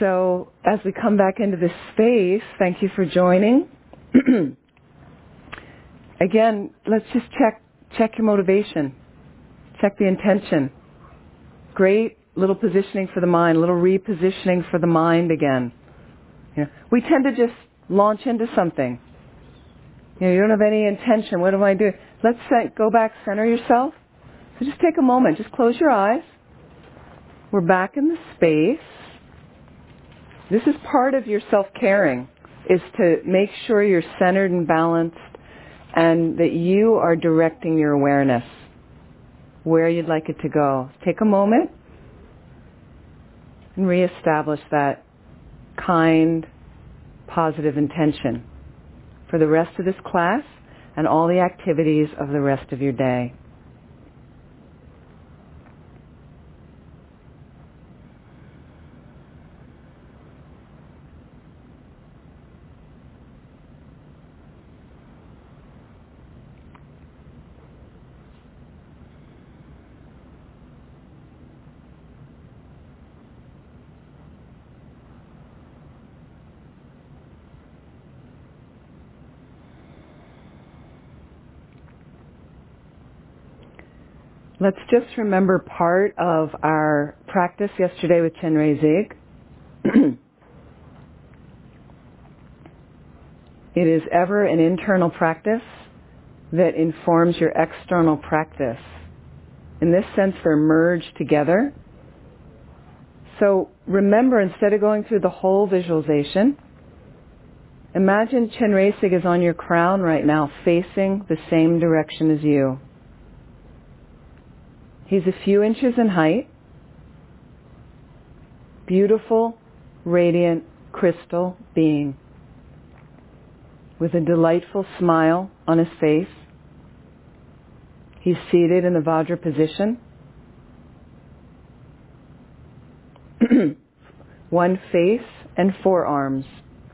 So as we come back into this space, thank you for joining. Again, let's just check your motivation. Check the intention. Great little positioning for the mind, little repositioning for the mind again. You know, we tend to just launch into something. You know, you don't have any intention. What am I doing? Let's go back, center yourself. So just take a moment. Just close your eyes. We're back in the space. This is part of your self-caring, is to make sure you're centered and balanced and that you are directing your awareness where you'd like it to go. Take a moment and reestablish that kind, positive intention for the rest of this class and all the activities of the rest of your day. Let's just remember part of our practice yesterday with Chenrezig. It is ever an internal practice that informs your external practice. In this sense, they're merged together. So remember, instead of going through the whole visualization, imagine Chenrezig is on your crown right now, facing the same direction as you. He's a few inches in height, beautiful, radiant, crystal being with a delightful smile on his face. He's seated in the Vajra position. One face and four arms.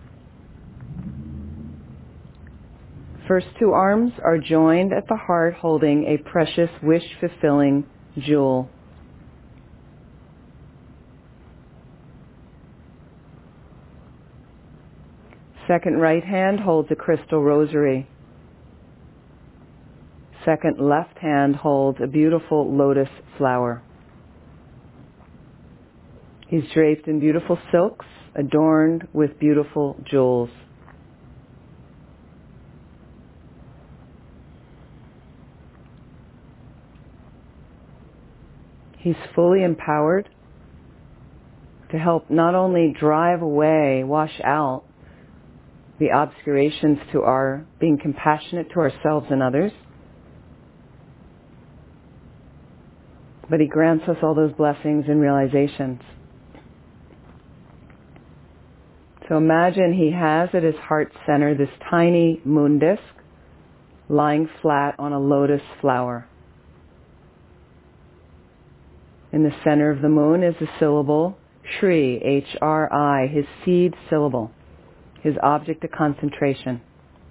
First two arms are joined at the heart, holding a precious, wish-fulfilling jewel. Second right hand holds a crystal rosary. Second left hand holds a beautiful lotus flower. He's draped in beautiful silks, adorned with beautiful jewels. He's fully empowered to help not only drive away, wash out the obscurations to our being compassionate to ourselves and others, but he grants us all those blessings and realizations. So imagine he has at his heart center this tiny moon disk lying flat on a lotus flower. In the center of the moon is the syllable Shri, H-R-I, his seed syllable, his object of concentration.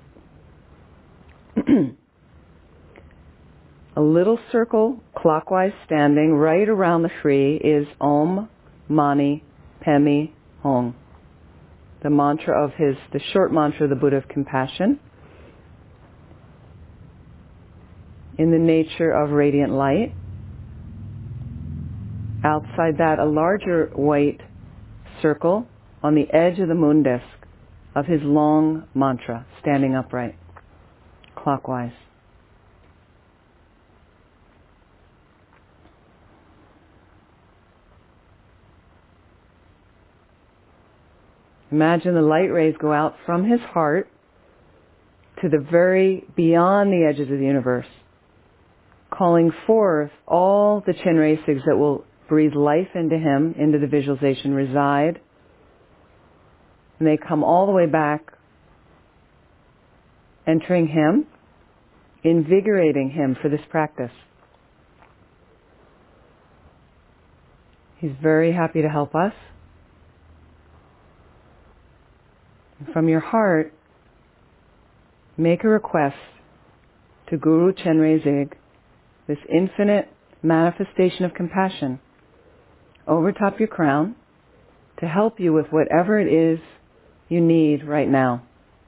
A little circle clockwise standing right around the Shri is Om Mani Padme Hung, the mantra of the short mantra of the Buddha of compassion, in the nature of radiant light. Outside that, a larger white circle on the edge of the moon disk of his long mantra, standing upright, clockwise. Imagine the light rays go out from his heart to the very beyond the edges of the universe, calling forth all the Chenrezigs that will breathe life into him, into the visualization, reside. And they come all the way back, entering him, invigorating him for this practice. He's very happy to help us. From your heart, make a request to Guru Chenrezig, this infinite manifestation of compassion, over top your crown, to help you with whatever it is you need right now.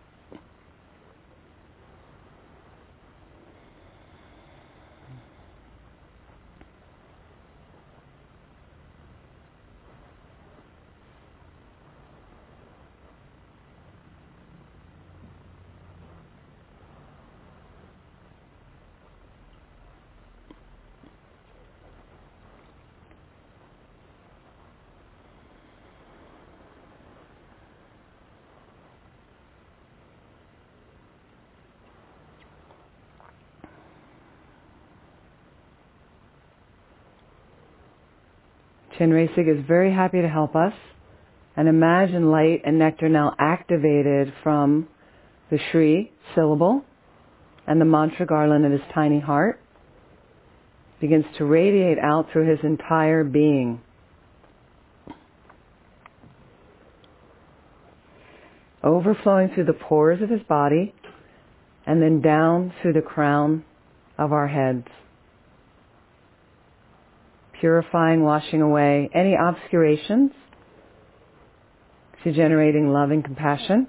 Chenrezig is very happy to help us. And imagine light and nectar now activated from the Shri syllable and the mantra garland in his tiny heart begins to radiate out through his entire being. Overflowing through the pores of his body and then down through the crown of our heads. Purifying, washing away any obscurations to generating love and compassion,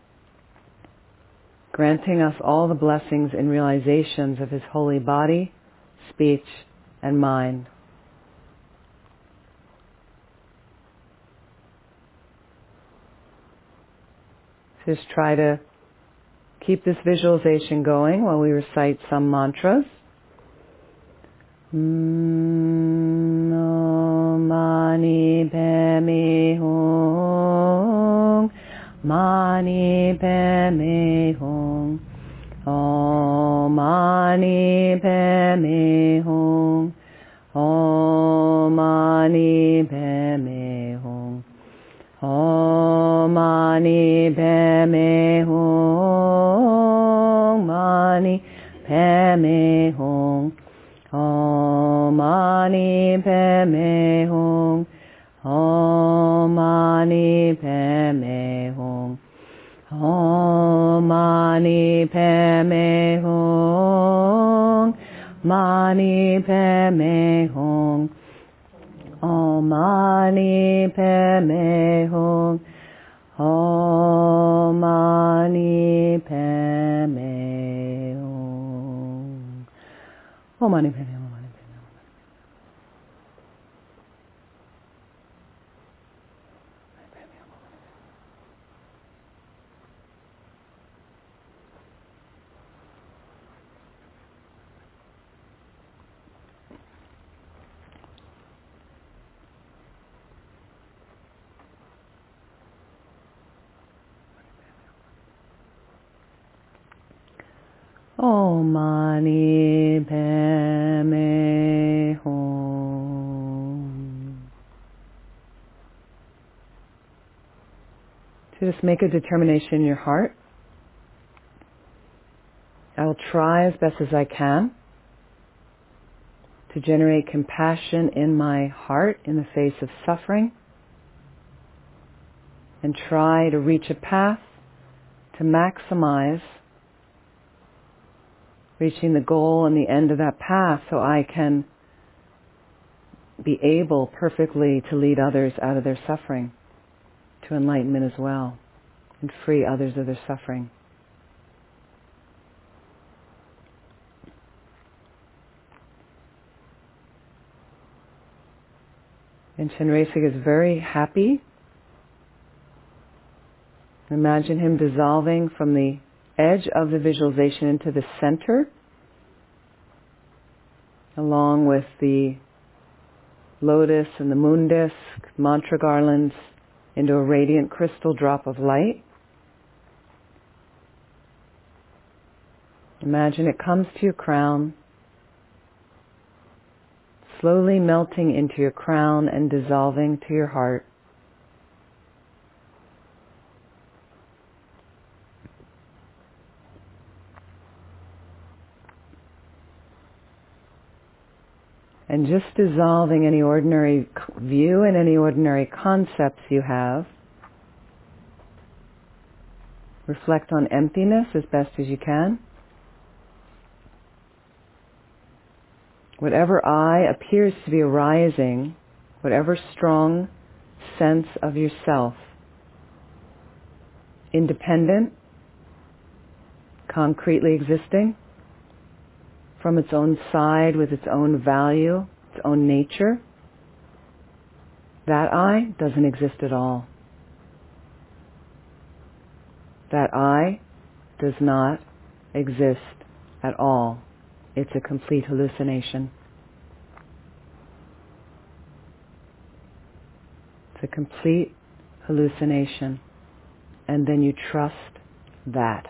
granting us all the blessings and realizations of his holy body, speech, and mind. Just try to keep this visualization going while we recite some mantras. Mani Padme Hum, Mani Padme Hum, Om Mani Padme Hum, Om Mani Padme Hum, Om Mani Padme Hum, Mani Padme Hum. Om Mani Padme Hum, Om Mani Padme Hum, Om Mani Padme Hum, Mani Padme Hum, Om Mani Padme Hum, Om Mani Padme Hum. Om Mani Padme Hum. Om Mani Padme Hum. So just make a determination in your heart. I will try as best as I can to generate compassion in my heart in the face of suffering and try to reach a path to maximize reaching the goal and the end of that path so I can be able perfectly to lead others out of their suffering to enlightenment as well and free others of their suffering. And Chenrezig is very happy. Imagine him dissolving from the edge of the visualization into the center, along with the lotus and the moon disk, mantra garlands, into a radiant crystal drop of light. Imagine it comes to your crown, slowly melting into your crown and dissolving to your heart. And just dissolving any ordinary view and any ordinary concepts you have. Reflect on emptiness as best as you can. Whatever I appears to be arising, whatever strong sense of yourself, independent, concretely existing, from its own side with its own value, its own nature, that I doesn't exist at all. That I does not exist at all. It's a complete hallucination. It's a complete hallucination. And then you trust that.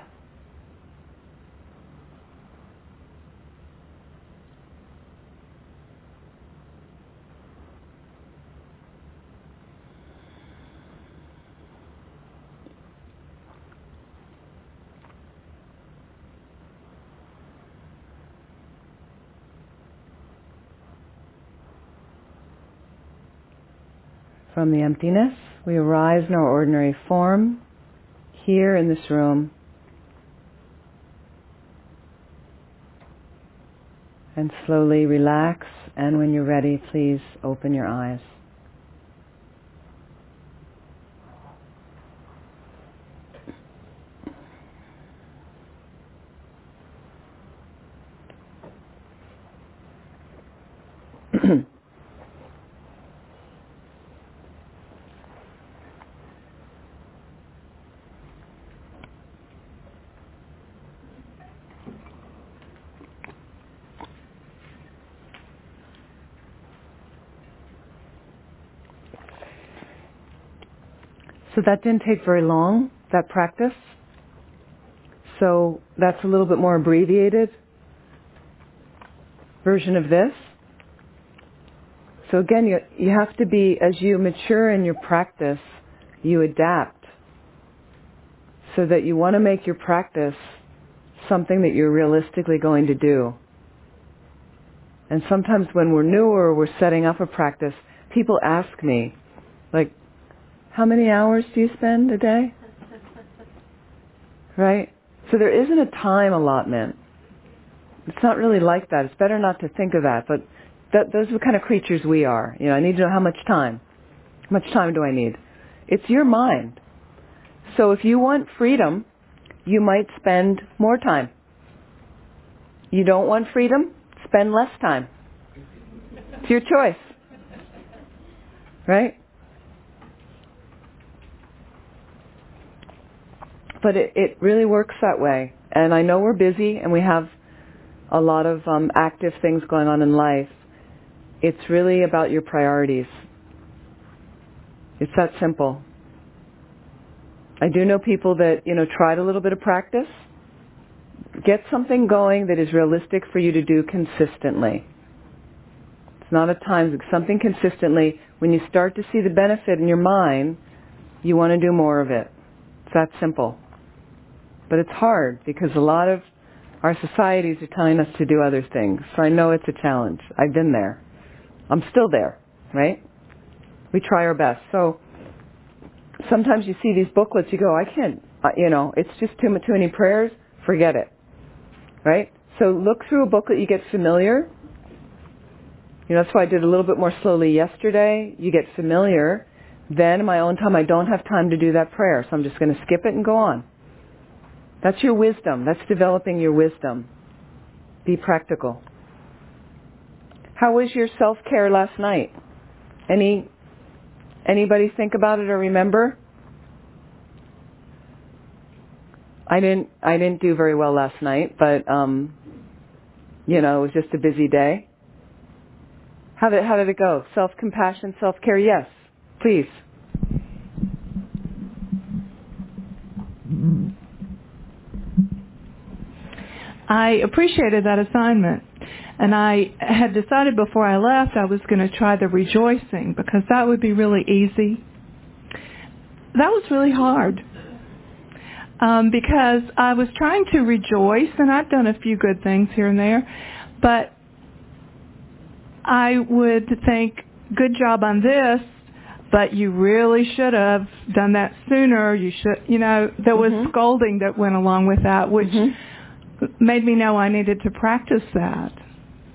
From the emptiness, we arise in our ordinary form, here in this room, and slowly relax, and when you're ready, please open your eyes. So that didn't take very long, that practice. So that's a little bit more abbreviated version of this. So again, you have to be, as you mature in your practice, you adapt so that you want to make your practice something that you're realistically going to do. And sometimes when we're newer, we're setting up a practice, people ask me, like, how many hours do you spend a day? Right? So there isn't a time allotment. It's not really like that. It's better not to think of that. But those are the kind of creatures we are. You know, I need to know how much time. How much time do I need? It's your mind. So if you want freedom, you might spend more time. You don't want freedom? Spend less time. It's your choice. Right? But it really works that way. And I know we're busy and we have a lot of active things going on in life. It's really about your priorities. It's that simple. I do know people that, tried a little bit of practice. Get something going that is realistic for you to do consistently. It's not a time, something consistently. When you start to see the benefit in your mind, you want to do more of it. It's that simple. But it's hard because a lot of our societies are telling us to do other things. So I know it's a challenge. I've been there. I'm still there, right? We try our best. So sometimes you see these booklets, you go, I can't, it's just too many prayers, forget it, right? So look through a booklet, you get familiar. That's why I did a little bit more slowly yesterday. You get familiar. Then in my own time, I don't have time to do that prayer, so I'm just going to skip it and go on. That's your wisdom. That's developing your wisdom. Be practical. How was your self-care last night? Anybody think about it or remember? I didn't do very well last night, but it was just a busy day. How did it go? Self-compassion, self-care, yes. Please. I appreciated that assignment. And I had decided before I left I was going to try the rejoicing because that would be really easy. That was really hard because I was trying to rejoice, and I've done a few good things here and there, but I would think, good job on this, but you really should have done that sooner. You should, there was scolding that went along with that, which made me know I needed to practice that.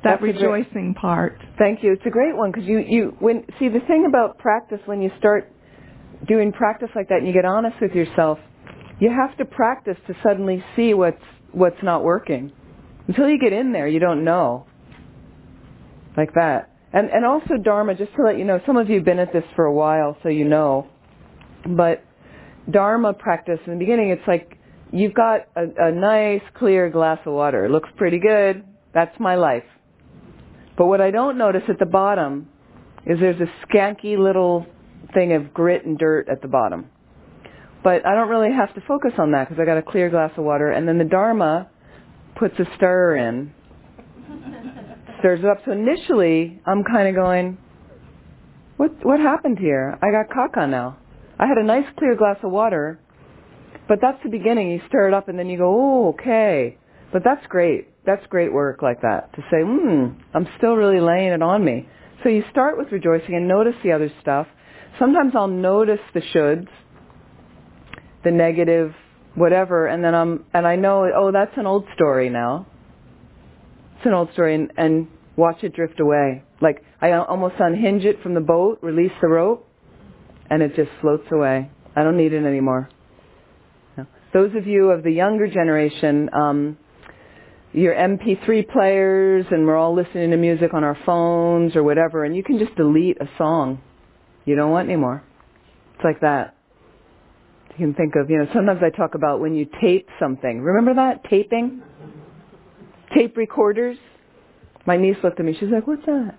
that rejoicing part. Thank you. It's a great one because see, the thing about practice, when you start doing practice like that and you get honest with yourself, you have to practice to suddenly see what's not working. Until you get in there, you don't know. Like that. And also Dharma, just to let you know, some of you have been at this for a while, so you know. But Dharma practice, in the beginning, it's like you've got a nice, clear glass of water. It looks pretty good. That's my life. But what I don't notice at the bottom is there's a skanky little thing of grit and dirt at the bottom. But I don't really have to focus on that because I got a clear glass of water. And then the Dharma puts a stir in. Stirs it up. So initially, I'm kind of going, what happened here? I got caca now. I had a nice clear glass of water, but that's the beginning. You stir it up and then you go, oh, okay. But that's great. That's great work like that, to say, I'm still really laying it on me. So you start with rejoicing and notice the other stuff. Sometimes I'll notice the shoulds, the negative, whatever, and then I know, oh, that's an old story now. It's an old story, and watch it drift away. Like I almost unhinge it from the boat, release the rope, and it just floats away. I don't need it anymore. No. Those of you of the younger generation, your MP3 players, and we're all listening to music on our phones or whatever, and you can just delete a song you don't want anymore. It's like that. You can think of, sometimes I talk about when you tape something. Remember that? Taping? Tape recorders. My niece looked at me. She's like, what's that?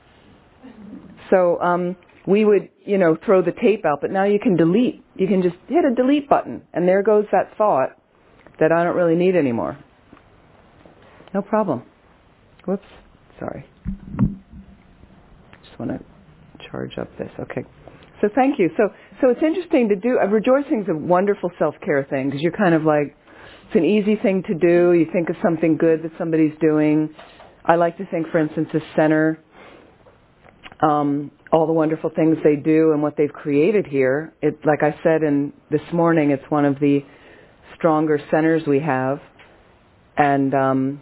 So we would, throw the tape out, but now you can delete. You can just hit a delete button, and there goes that thought that I don't really need anymore. No problem. Whoops. Sorry. Just want to charge up this. Okay. So thank you. So it's interesting to do. Rejoicing is a wonderful self-care thing because you're kind of like, it's an easy thing to do. You think of something good that somebody's doing. I like to think, for instance, the center, all the wonderful things they do and what they've created here. It, like I said this morning, it's one of the stronger centers we have. And,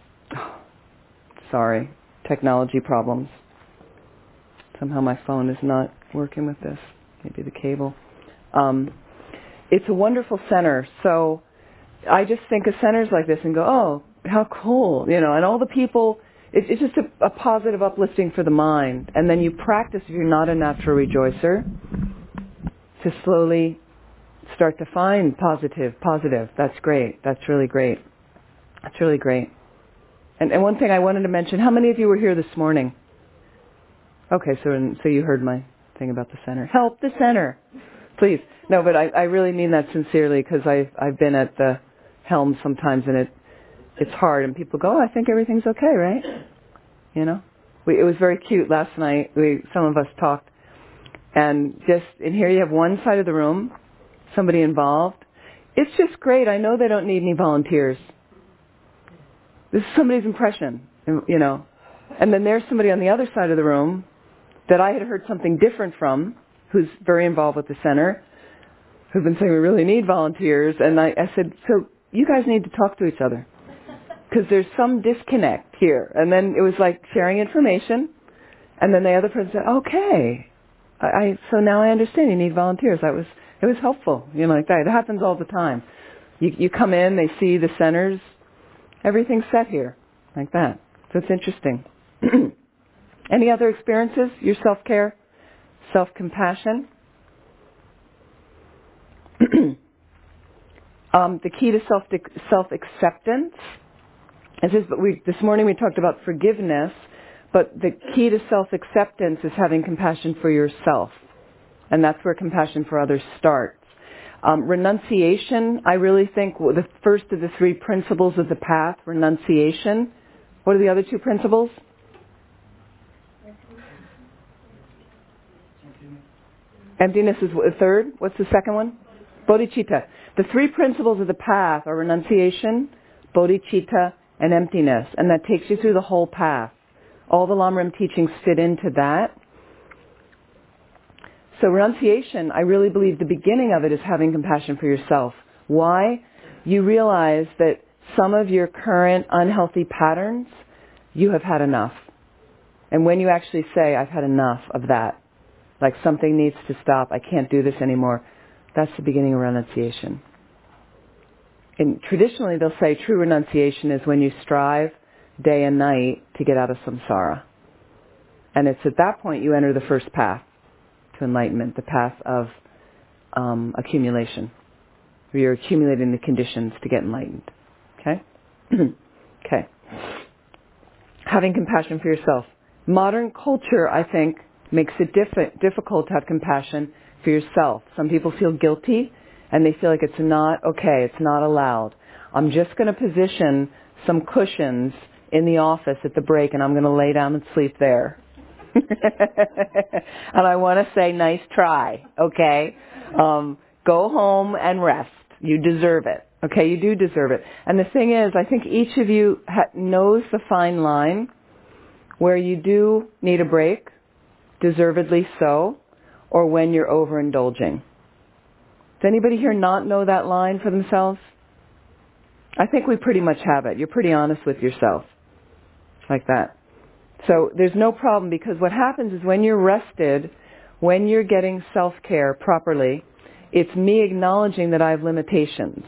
sorry, technology problems. Somehow my phone is not working with this. Maybe the cable. It's a wonderful center. So I just think of centers like this and go, oh, how cool, and all the people, it's just a positive uplifting for the mind. And then you practice, if you're not a natural rejoicer, to slowly start to find positive. That's great. That's really great. That's really great. And one thing I wanted to mention, how many of you were here this morning? Okay, so you heard my thing about the center. Help the center. Please. No, but I really mean that sincerely because I've been at the helm sometimes and it's hard and people go, oh, I think everything's okay, right? It was very cute last night. Some of us talked and here you have one side of the room, somebody involved. It's just great. I know they don't need any volunteers. This is somebody's impression, And then there's somebody on the other side of the room that I had heard something different from, who's very involved with the center, who've been saying we really need volunteers. And I said, so you guys need to talk to each other because there's some disconnect here. And then it was like sharing information. And then the other person said, okay, so now I understand you need volunteers. It was helpful, like that. It happens all the time. You come in, they see the centers, everything's set here, like that. So it's interesting. Any other experiences? Your self-care, self-compassion? The key to self-acceptance. This morning we talked about forgiveness, but the key to self-acceptance is having compassion for yourself. And that's where compassion for others starts. Renunciation, I really think the first of the three principles of the path, renunciation. What are the other two principles? Emptiness is the third. What's the second one? Bodhicitta. The three principles of the path are renunciation, bodhicitta, and emptiness. And that takes you through the whole path. All the Lamrim teachings fit into that. So renunciation, I really believe the beginning of it is having compassion for yourself. Why? You realize that some of your current unhealthy patterns, you have had enough. And when you actually say, I've had enough of that, like something needs to stop, I can't do this anymore, that's the beginning of renunciation. And traditionally they'll say true renunciation is when you strive day and night to get out of samsara. And it's at that point you enter the first path to enlightenment, the path of accumulation. Where you're accumulating the conditions to get enlightened. Okay? Okay. Having compassion for yourself. Modern culture, I think, makes it difficult to have compassion for yourself. Some people feel guilty and they feel like it's not okay, it's not allowed. I'm just going to position some cushions in the office at the break and I'm going to lay down and sleep there. And I want to say, nice try, okay? Go home and rest. You deserve it. Okay, you do deserve it. And the thing is, I think each of you knows the fine line where you do need a break, deservedly so, or when you're overindulging. Does anybody here not know that line for themselves? I think we pretty much have it. You're pretty honest with yourself. Like that. So there's no problem, because what happens is when you're rested, when you're getting self-care properly, it's me acknowledging that I have limitations.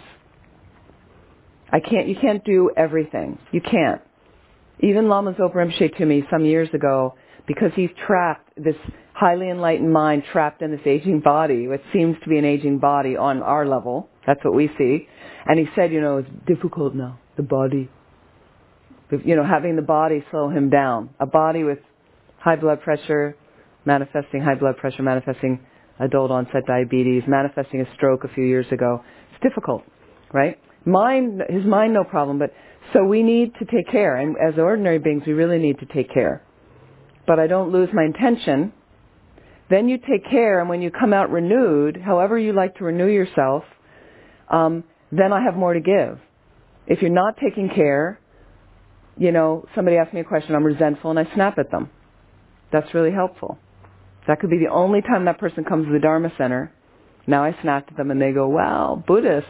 You can't do everything. You can't. Even Lama Zopa Rinpoche to me some years ago, because he's trapped, this highly enlightened mind trapped in this aging body, what seems to be an aging body on our level. That's what we see. And he said, it's difficult now, the body. Having the body slow him down. A body with high blood pressure, manifesting adult onset diabetes, manifesting a stroke a few years ago. It's difficult, right? His mind, no problem, but so we need to take care. And as ordinary beings, we really need to take care. But I don't lose my intention. Then you take care, and when you come out renewed, however you like to renew yourself, then I have more to give. If you're not taking care, somebody asks me a question, I'm resentful, and I snap at them. That's really helpful. That could be the only time that person comes to the Dharma Center. Now I snap at them, and they go, wow, Buddhists.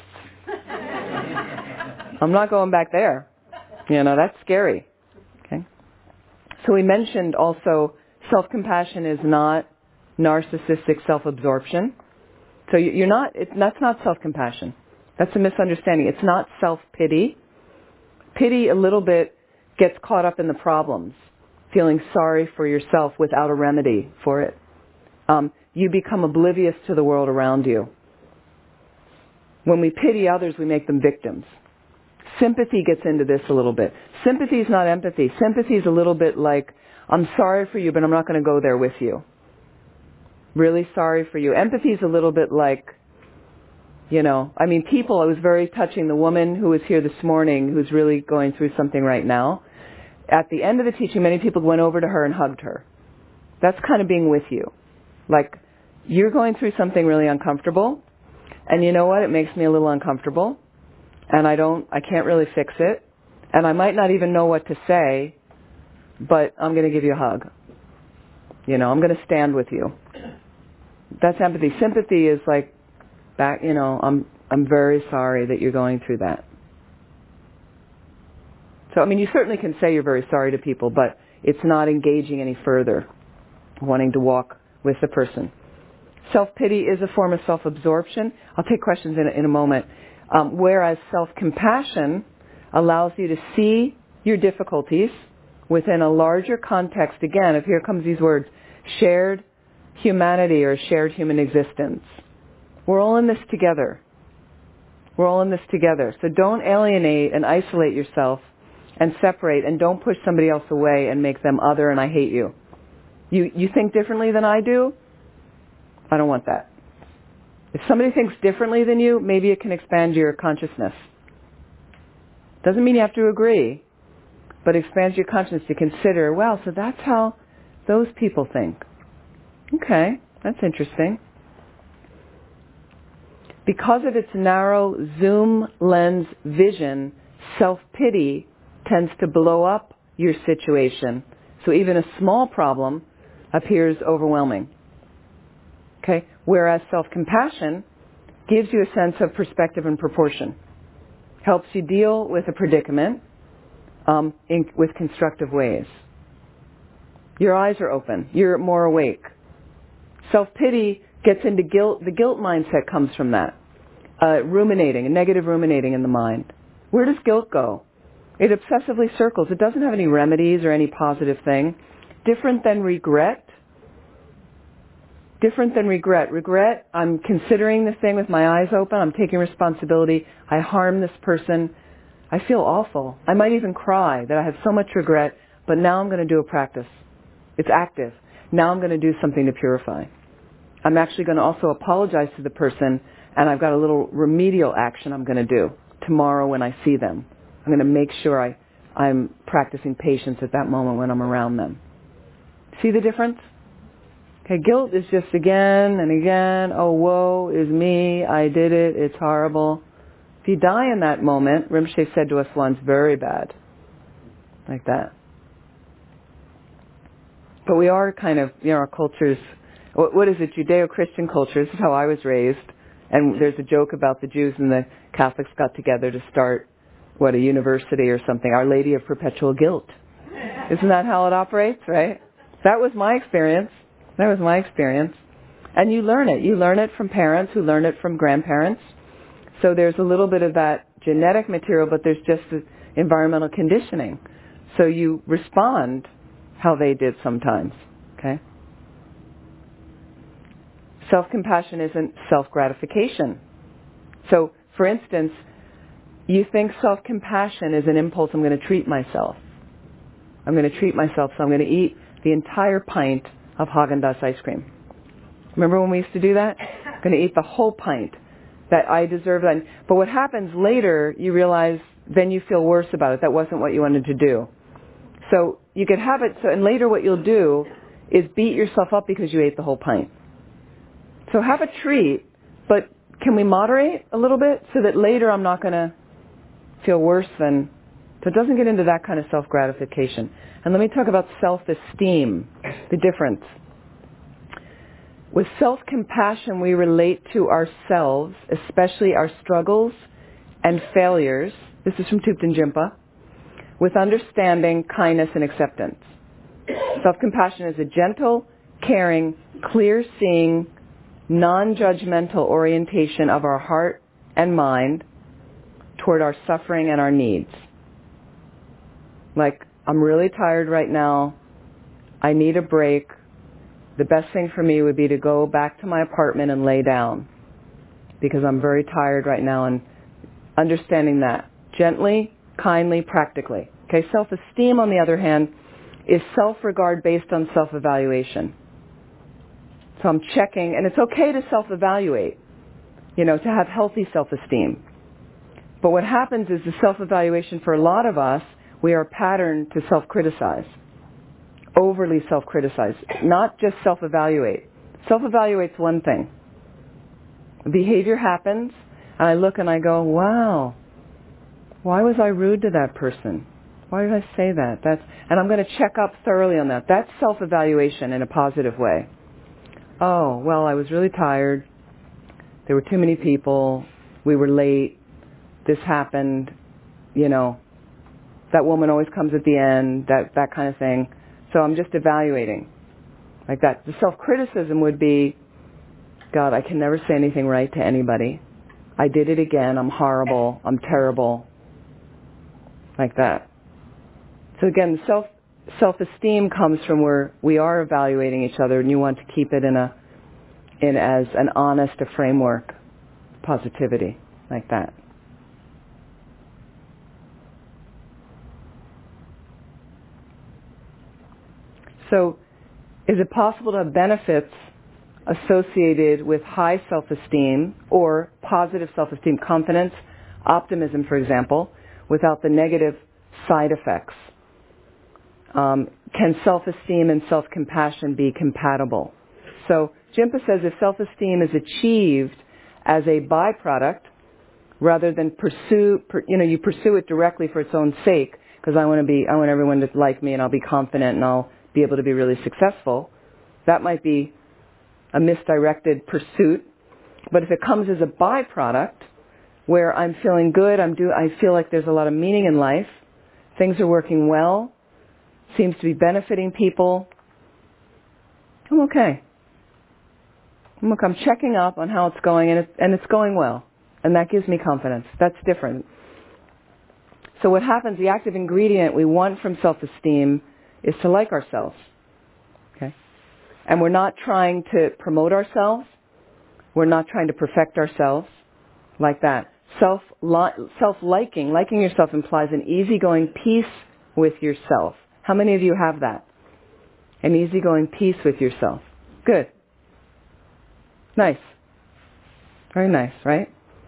I'm not going back there. That's scary. Okay. So we mentioned also self-compassion is not narcissistic self-absorption. So that's not self-compassion. That's a misunderstanding. It's not self-pity. Pity a little bit gets caught up in the problems, feeling sorry for yourself without a remedy for it. You become oblivious to the world around you. When we pity others, we make them victims. Sympathy gets into this a little bit. Sympathy is not empathy. Sympathy is a little bit like, I'm sorry for you, but I'm not going to go there with you. Really sorry for you. Empathy is a little bit like, it was very touching. The woman who was here this morning, who's really going through something right now, at the end of the teaching, many people went over to her and hugged her. That's kind of being with you. Like, you're going through something really uncomfortable, and you know what? It makes me a little uncomfortable, and I can't really fix it, and I might not even know what to say, but I'm going to give you a hug. I'm going to stand with you. That's empathy. Sympathy is like, I'm very sorry that you're going through that. So, you certainly can say you're very sorry to people, but it's not engaging any further, wanting to walk with the person. Self-pity is a form of self-absorption. I'll take questions in a moment. Whereas self-compassion allows you to see your difficulties within a larger context. Again, if here comes these words, shared humanity or shared human existence. We're all in this together. We're all in this together. So don't alienate and isolate yourself and separate, and don't push somebody else away and make them other and I hate you. You think differently than I do? I don't want that. If somebody thinks differently than you, maybe it can expand your consciousness. Doesn't mean you have to agree, but expands your consciousness to consider, wow, so that's how those people think. Okay, that's interesting. Because of its narrow zoom lens vision, self-pity tends to blow up your situation. So even a small problem appears overwhelming. Okay? Whereas self-compassion gives you a sense of perspective and proportion. Helps you deal with a predicament with constructive ways. Your eyes are open. You're more awake. Self-pity gets into guilt. The guilt mindset comes from that. Ruminating, a negative ruminating in the mind. Where does guilt go? It obsessively circles. It doesn't have any remedies or any positive thing. Different than regret. Different than regret. Regret, I'm considering this thing with my eyes open. I'm taking responsibility. I harm this person. I feel awful. I might even cry that I have so much regret, but now I'm going to do a practice. It's active. Now I'm going to do something to purify. I'm actually going to also apologize to the person, and I've got a little remedial action I'm going to do tomorrow when I see them. I'm going to make sure I'm practicing patience at that moment when I'm around them. See the difference? Okay, guilt is just again and again, oh, woe is me, I did it, it's horrible. If you die in that moment, Rinpoche said to us once, very bad. Like that. But we are kind of, our cultures, what is it, Judeo-Christian culture, this is how I was raised. And there's a joke about the Jews and the Catholics got together to start, a university or something, Our Lady of Perpetual Guilt. Isn't that how it operates, right? That was my experience. And you learn it. You learn it from parents who learn it from grandparents. So there's a little bit of that genetic material, but there's just the environmental conditioning. So you respond how they did sometimes, okay? Self-compassion isn't self-gratification. So, for instance, you think self-compassion is an impulse, I'm going to treat myself. I'm going to treat myself, so I'm going to eat the entire pint of Haagen-Dazs ice cream. Remember when we used to do that? I'm going to eat the whole pint. That I deserve that. But what happens later, you realize, then you feel worse about it. That wasn't what you wanted to do. So you could have it, and later what you'll do is beat yourself up because you ate the whole pint. So have a treat, but can we moderate a little bit so that later I'm not going to feel worse than... So it doesn't get into that kind of self-gratification. And let me talk about self-esteem, the difference. With self-compassion, we relate to ourselves, especially our struggles and failures. This is from Thupten Jinpa. With understanding, kindness, and acceptance. Self-compassion is a gentle, caring, clear-seeing, non-judgmental orientation of our heart and mind toward our suffering and our needs. Like, I'm really tired right now. I need a break. The best thing for me would be to go back to my apartment and lay down because I'm very tired right now, and understanding that gently, kindly, practically. Okay, self-esteem, on the other hand, is self-regard based on self-evaluation. So I'm checking, and it's okay to self-evaluate, to have healthy self-esteem. But what happens is the self-evaluation for a lot of us, we are patterned to self-criticize. Overly self-criticize, not just self-evaluate. Self-evaluate's one thing. Behavior happens, and I look and I go, wow, why was I rude to that person? Why did I say that? And I'm going to check up thoroughly on that. That's self-evaluation in a positive way. Oh, well, I was really tired. There were too many people. We were late. This happened. That woman always comes at the end, that kind of thing. So I'm just evaluating like that. The self-criticism would be, God, I can never say anything right to anybody. I did it again. I'm horrible. I'm terrible. Like that. So again, self-esteem comes from where we are evaluating each other, and you want to keep it in as an honest a framework, positivity, like that. So, is it possible to have benefits associated with high self-esteem or positive self-esteem, confidence, optimism, for example, without the negative side effects? Can self-esteem and self-compassion be compatible? So, Jinpa says if self-esteem is achieved as a byproduct rather than you pursue it directly for its own sake, because I want everyone to like me and I'll be confident and I'll be able to be really successful. That might be a misdirected pursuit. But if it comes as a byproduct where I'm feeling good, I feel like there's a lot of meaning in life, things are working well, seems to be benefiting people, I'm okay. I'm checking up on how it's going, and it's going well. And that gives me confidence. That's different. So what happens, the active ingredient we want from self-esteem is to like ourselves. Okay? And we're not trying to promote ourselves. We're not trying to perfect ourselves like that. Self-liking, liking yourself implies an easygoing peace with yourself. How many of you have that? An easygoing peace with yourself. Good. Nice. Very nice, right?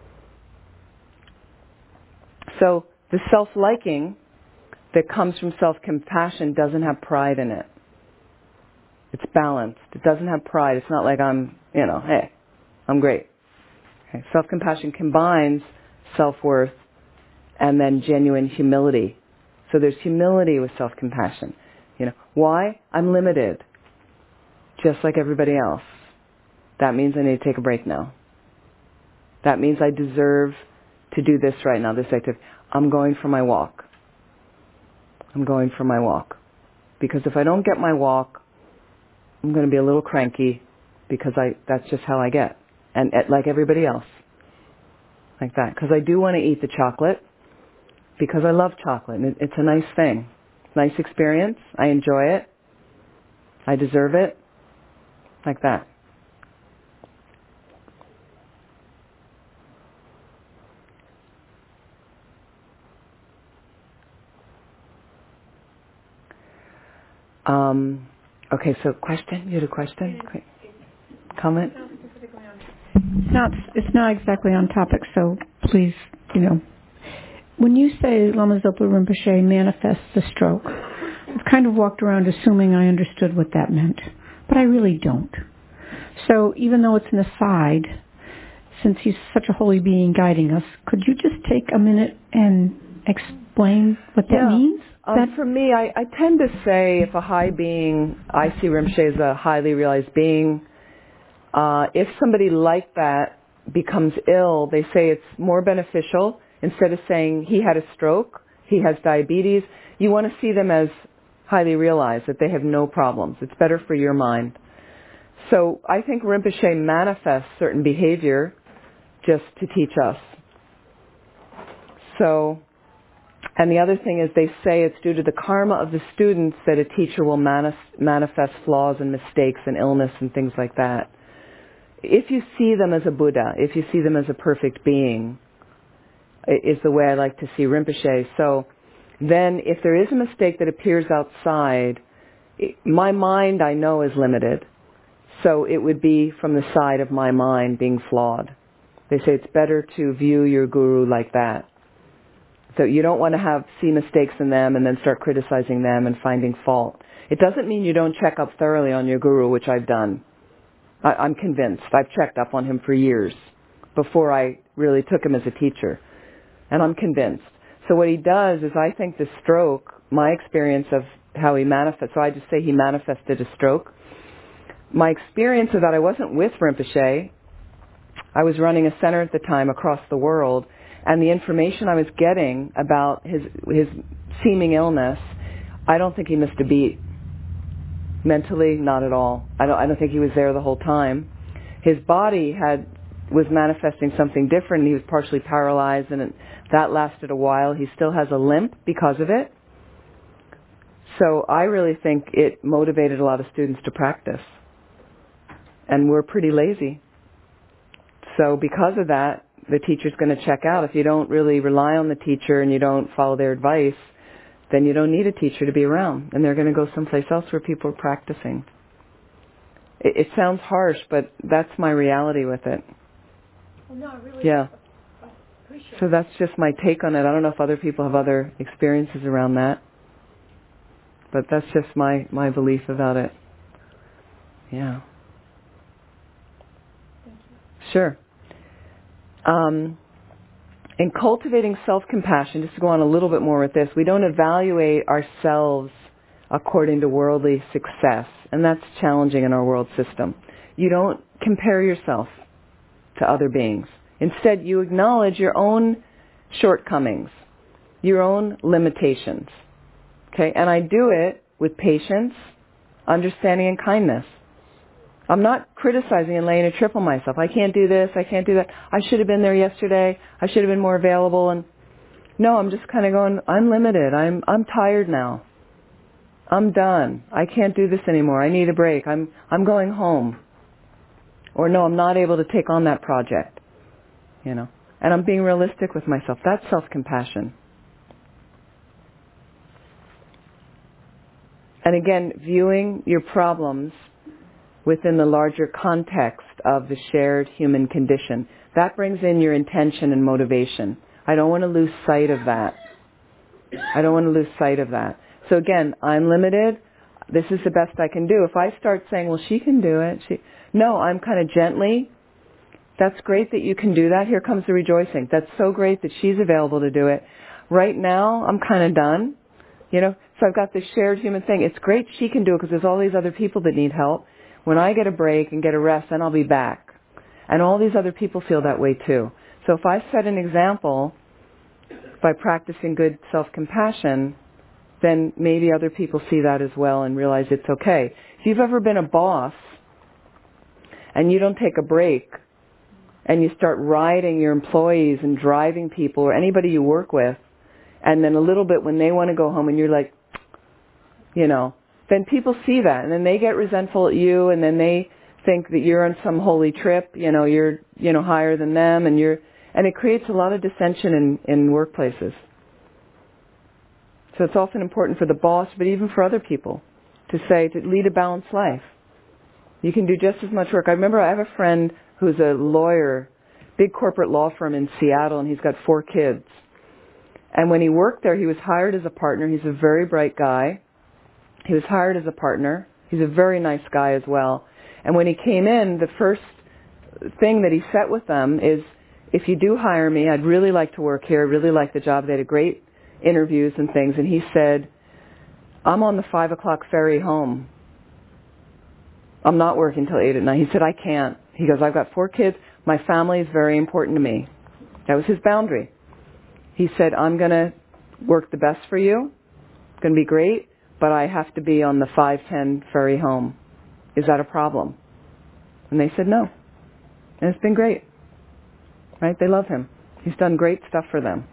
So the self-liking that comes from self-compassion doesn't have pride in it. It's balanced. It doesn't have pride. It's not like I'm, hey, I'm great. Okay. Self-compassion combines self-worth and then genuine humility. So there's humility with self-compassion. Why? I'm limited, just like everybody else. That means I need to take a break now. That means I deserve to do this right now, this activity. I'm going for my walk. I'm going for my walk. Because if I don't get my walk, I'm going to be a little cranky because that's just how I get. And like everybody else. Like that. Because I do want to eat the chocolate because I love chocolate. And it's a nice thing. Nice experience. I enjoy it. I deserve it. Like that. Okay, so question? You had a question? Comment? It's not exactly on topic, so please, When you say Lama Zopa Rinpoche manifests the stroke, I've kind of walked around assuming I understood what that meant, but I really don't. So even though it's an aside, since he's such a holy being guiding us, could you just take a minute and explain what that means? For me, I tend to say if a high being, I see Rinpoche as a highly realized being, if somebody like that becomes ill, they say it's more beneficial, instead of saying he had a stroke, he has diabetes, you want to see them as highly realized, that they have no problems. It's better for your mind. So I think Rinpoche manifests certain behavior just to teach us. So, and the other thing is they say it's due to the karma of the students that a teacher will manifest flaws and mistakes and illness and things like that. If you see them as a Buddha, if you see them as a perfect being, is the way I like to see Rinpoche. So then if there is a mistake that appears outside, my mind I know is limited. So it would be from the side of my mind being flawed. They say it's better to view your guru like that. So you don't want to see mistakes in them and then start criticizing them and finding fault. It doesn't mean you don't check up thoroughly on your guru, which I've done. I'm convinced. I've checked up on him for years before I really took him as a teacher. And I'm convinced. So what he does is I think the stroke, my experience of how he manifests, so I just say he manifested a stroke. My experience of that, I wasn't with Rinpoche. I was running a center at the time across the world, and the information I was getting about his seeming illness, I don't think he missed a beat. Mentally, not at all. I don't think he was there the whole time. His body was manifesting something different. He was partially paralyzed, and that lasted a while. He still has a limp because of it. So I really think it motivated a lot of students to practice. And we're pretty lazy. So because of that, the teacher's going to check out. If you don't really rely on the teacher and you don't follow their advice, then you don't need a teacher to be around. And they're going to go someplace else where people are practicing. It sounds harsh, but that's my reality with it. Well, no, I really appreciate So that's just my take on it. I don't know if other people have other experiences around that. But that's just my belief about it. Yeah. Thank you. Sure. In cultivating self-compassion, just to go on a little bit more with this, we don't evaluate ourselves according to worldly success. And that's challenging in our world system. You don't compare yourself to other beings. Instead, you acknowledge your own shortcomings, your own limitations. Okay? And I do it with patience, understanding, and kindness. I'm not criticizing and laying a trip on myself. I can't do this, I can't do that. I should have been there yesterday. I should have been more available. And no, I'm just kind of going, I'm limited. I'm tired now. I'm done. I can't do this anymore. I need a break. I'm going home. Or no, I'm not able to take on that project. You know. And I'm being realistic with myself. That's self-compassion. And again, viewing your problems within the larger context of the shared human condition. That brings in your intention and motivation. I don't want to lose sight of that. I don't want to lose sight of that. So again, I'm limited. This is the best I can do. If I start saying, well, she can do it. No, I'm kind of gently. That's great that you can do that. Here comes the rejoicing. That's so great that she's available to do it. Right now, I'm kind of done. You know, so I've got this shared human thing. It's great she can do it because there's all these other people that need help. When I get a break and get a rest, then I'll be back. And all these other people feel that way too. So if I set an example by practicing good self-compassion, then maybe other people see that as well and realize it's okay. If you've ever been a boss and you don't take a break and you start riding your employees and driving people or anybody you work with, and then a little bit when they want to go home and you're like, you know, then people see that and then they get resentful at you and then they think that you're on some holy trip, you know, you're, you know, higher than them and it creates a lot of dissension in workplaces. So it's often important for the boss, but even for other people, to lead a balanced life. You can do just as much work. I remember I have a friend who's a lawyer, big corporate law firm in Seattle, and he's got 4 kids. And when he worked there, he was hired as a partner. He's a very bright guy. He was hired as a partner. He's a very nice guy as well. And when he came in, the first thing that he set with them is, if you do hire me, I'd really like to work here. I really like the job. They had great interviews and things. And he said, I'm on the 5 o'clock ferry home. I'm not working till 8 at night. He said, I can't. He goes, I've got 4 kids. My family is very important to me. That was his boundary. He said, I'm going to work the best for you. It's going to be great, but I have to be on the 5:10 ferry home. Is that a problem? And they said no. And it's been great. Right? They love him. He's done great stuff for them.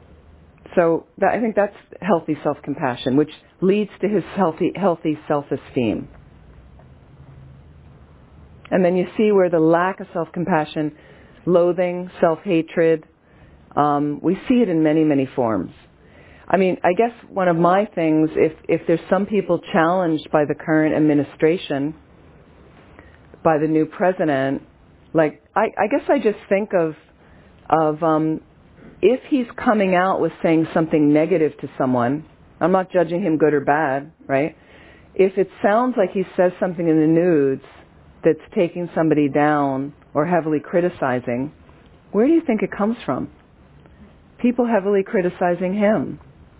So I think that's healthy self-compassion, which leads to his healthy self-esteem. And then you see where the lack of self-compassion, loathing, self-hatred, we see it in many, many forms. I mean, I guess one of my things, if there's some people challenged by the current administration, by the new president, like, I guess I just think of if he's coming out with saying something negative to someone, I'm not judging him good or bad, right? If it sounds like he says something in the news that's taking somebody down or heavily criticizing, where do you think it comes from? People heavily criticizing him.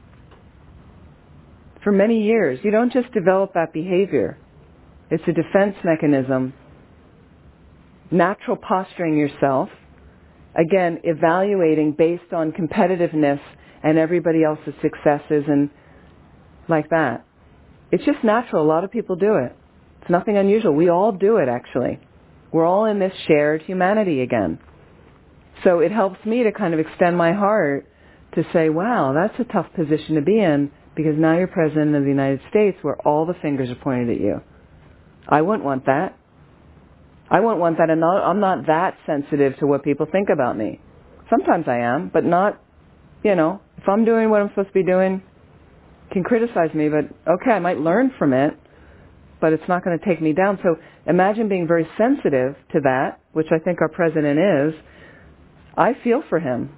For many years. You don't just develop that behavior. It's a defense mechanism. Natural posturing yourself. Again, evaluating based on competitiveness and everybody else's successes and like that. It's just natural. A lot of people do it. It's nothing unusual. We all do it, actually. We're all in this shared humanity again. So it helps me to kind of extend my heart to say, wow, that's a tough position to be in, because now you're President of the United States where all the fingers are pointed at you. I wouldn't want that. I wouldn't want that, and I'm not that sensitive to what people think about me. Sometimes I am, but not, if I'm doing what I'm supposed to be doing, can criticize me, but okay, I might learn from it, but it's not going to take me down. So imagine being very sensitive to that, which I think our president is. I feel for him.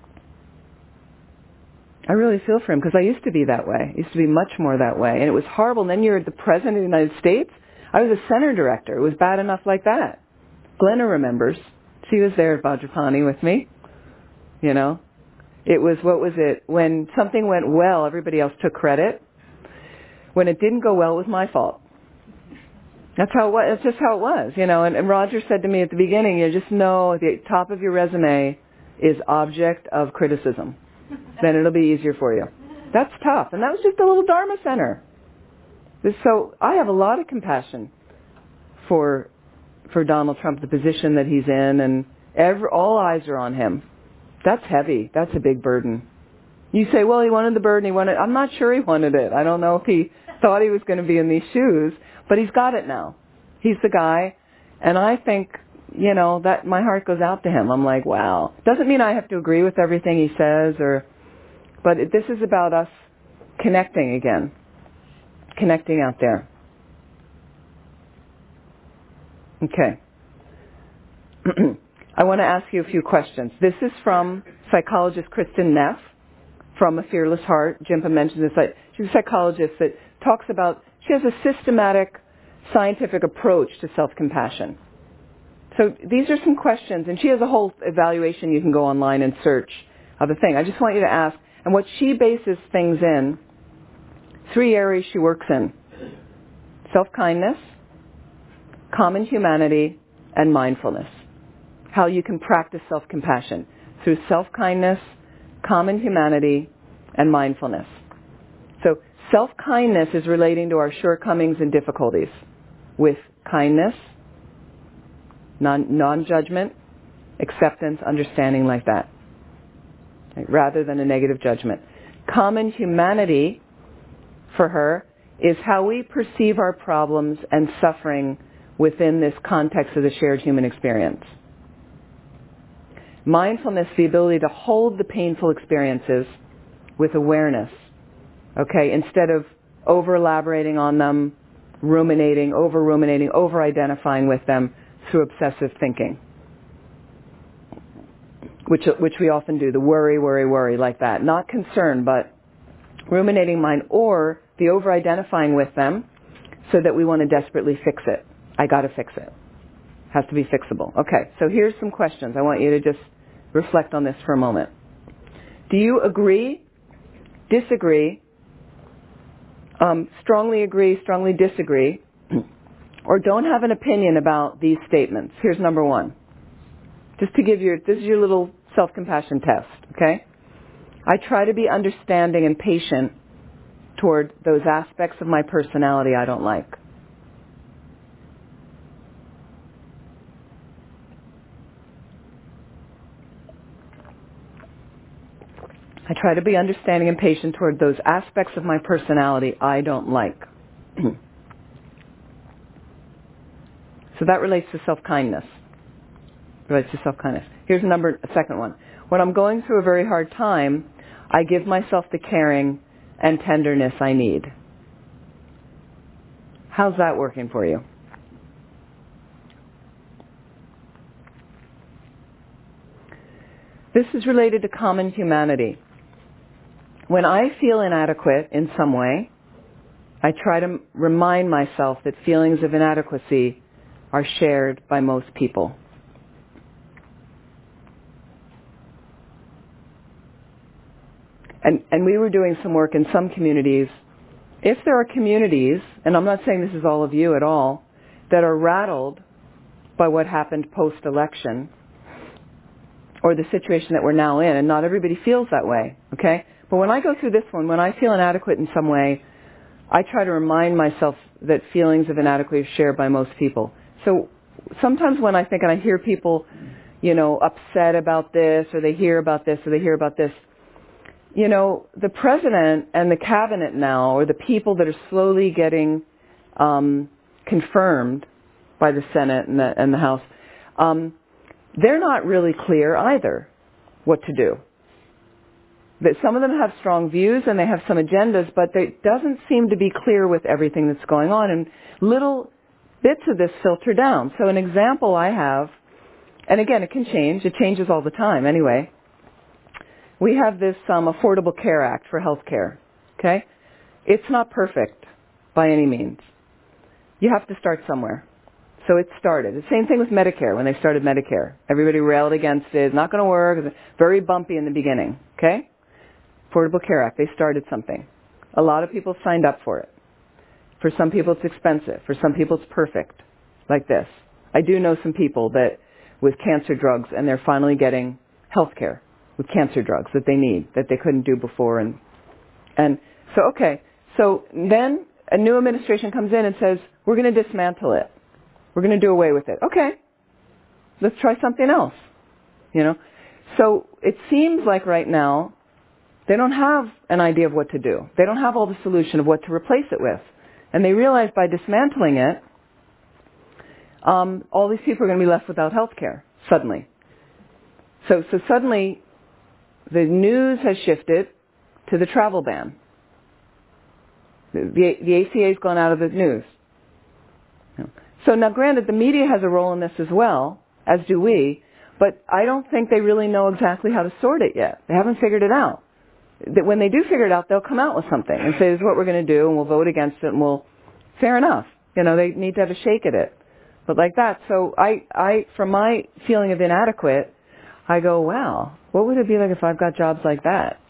I really feel for him, because I used to be that way. I used to be much more that way, and it was horrible. And then you're the president of the United States. I was a center director. It was bad enough like that. Glenna remembers. She was there at Vajrapani with me. It was, what was it? When something went well, everybody else took credit. When it didn't go well, it was my fault. That's how it was. That's just how it was, And Roger said to me at the beginning, you just know the top of your resume is object of criticism. Then it'll be easier for you. That's tough. And that was just a little Dharma center. So I have a lot of compassion for Donald Trump, the position that he's in, and all eyes are on him. That's heavy. That's a big burden. You say, well, he wanted the burden. I'm not sure he wanted it. I don't know if he thought he was going to be in these shoes, but he's got it now. He's the guy. And I think, that my heart goes out to him. I'm like, wow. Doesn't mean I have to agree with everything he says, but this is about us connecting again. Connecting out there. Okay. I want to ask you a few questions. This is from psychologist Kristen Neff from A Fearless Heart. Jimpa mentioned this. She's a psychologist that talks about, she has a systematic scientific approach to self-compassion. So these are some questions, and she has a whole evaluation you can go online and search of a thing. I just want you to ask, and what she bases things in, 3 areas she works in: self-kindness, common humanity, and mindfulness. How you can practice self-compassion through self-kindness, common humanity, and mindfulness. So self-kindness is relating to our shortcomings and difficulties with kindness, non-judgment, acceptance, understanding, like that, rather than a negative judgment. Common humanity for her is how we perceive our problems and suffering within this context of the shared human experience. Mindfulness, the ability to hold the painful experiences with awareness, okay, instead of over-elaborating on them, ruminating, over-identifying with them through obsessive thinking, which we often do, the worry, like that. Not concern, but ruminating mind, or the over-identifying with them so that we want to desperately fix it. I got to fix it. Has to be fixable. Okay, so here's some questions. I want you to just reflect on this for a moment. Do you agree, disagree, strongly agree, strongly disagree, or don't have an opinion about these statements? Here's number 1. Just to give this is your little self-compassion test, okay? I try to be understanding and patient toward those aspects of my personality I don't like. I try to be understanding and patient toward those aspects of my personality I don't like. So that relates to self-kindness. Here's a second one. When I'm going through a very hard time, I give myself the caring and tenderness I need. How's that working for you? This is related to common humanity. When I feel inadequate in some way, I try to remind myself that feelings of inadequacy are shared by most people. And we were doing some work in some communities. If there are communities, and I'm not saying this is all of you at all, that are rattled by what happened post-election, or the situation that we're now in, and not everybody feels that way, okay? But when I go through this one, when I feel inadequate in some way, I try to remind myself that feelings of inadequacy are shared by most people. So sometimes when I think, and I hear people, upset about this, or they hear about this, or they hear about this, the president and the cabinet now, or the people that are slowly getting confirmed by the Senate and the House, they're not really clear either what to do. That some of them have strong views and they have some agendas, but it doesn't seem to be clear with everything that's going on, and little bits of this filter down. So an example I have, and again, it can change. It changes all the time anyway. We have this Affordable Care Act for health care, okay? It's not perfect by any means. You have to start somewhere. So it started. The same thing with Medicare, when they started Medicare. Everybody railed against it. It's not going to work. It's very bumpy in the beginning, okay? Affordable Care Act, they started something. A lot of people signed up for it. For some people it's expensive. For some people it's perfect, like this. I do know some people that with cancer drugs, and they're finally getting health care with cancer drugs that they need, that they couldn't do before. And And so then a new administration comes in and says, we're going to dismantle it. We're going to do away with it. Okay, let's try something else. So it seems like right now they don't have an idea of what to do. They don't have all the solution of what to replace it with. And they realize by dismantling it, all these people are going to be left without health care, suddenly. So suddenly, the news has shifted to the travel ban. The ACA has gone out of the news. So now granted, the media has a role in this as well, as do we, but I don't think they really know exactly how to sort it yet. They haven't figured it out. That when they do figure it out, they'll come out with something and say, this is what we're going to do, and we'll vote against it, and fair enough. They need to have a shake at it. But like that, so I, from my feeling of inadequate, I go, wow, what would it be like if I've got jobs like that?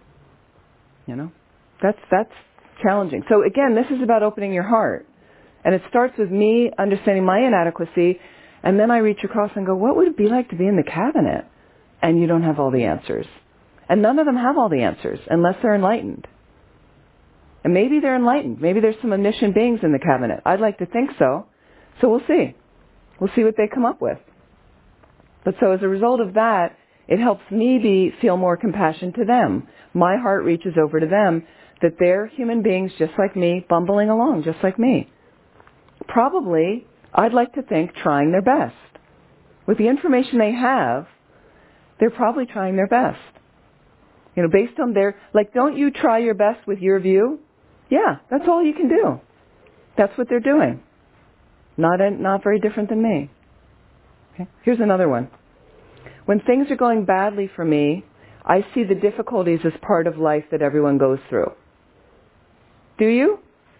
That's challenging. So again, this is about opening your heart. And it starts with me understanding my inadequacy, and then I reach across and go, what would it be like to be in the cabinet? And you don't have all the answers. And none of them have all the answers, unless they're enlightened. And maybe they're enlightened. Maybe there's some omniscient beings in the cabinet. I'd like to think so. So we'll see. We'll see what they come up with. But so as a result of that, it helps me feel more compassion to them. My heart reaches over to them, that they're human beings just like me, bumbling along just like me. Probably, I'd like to think, trying their best. With the information they have, they're probably trying their best. Based on don't you try your best with your view? Yeah, that's all you can do. That's what they're doing. Not very different than me. Okay. Here's another one. When things are going badly for me, I see the difficulties as part of life that everyone goes through. Do you?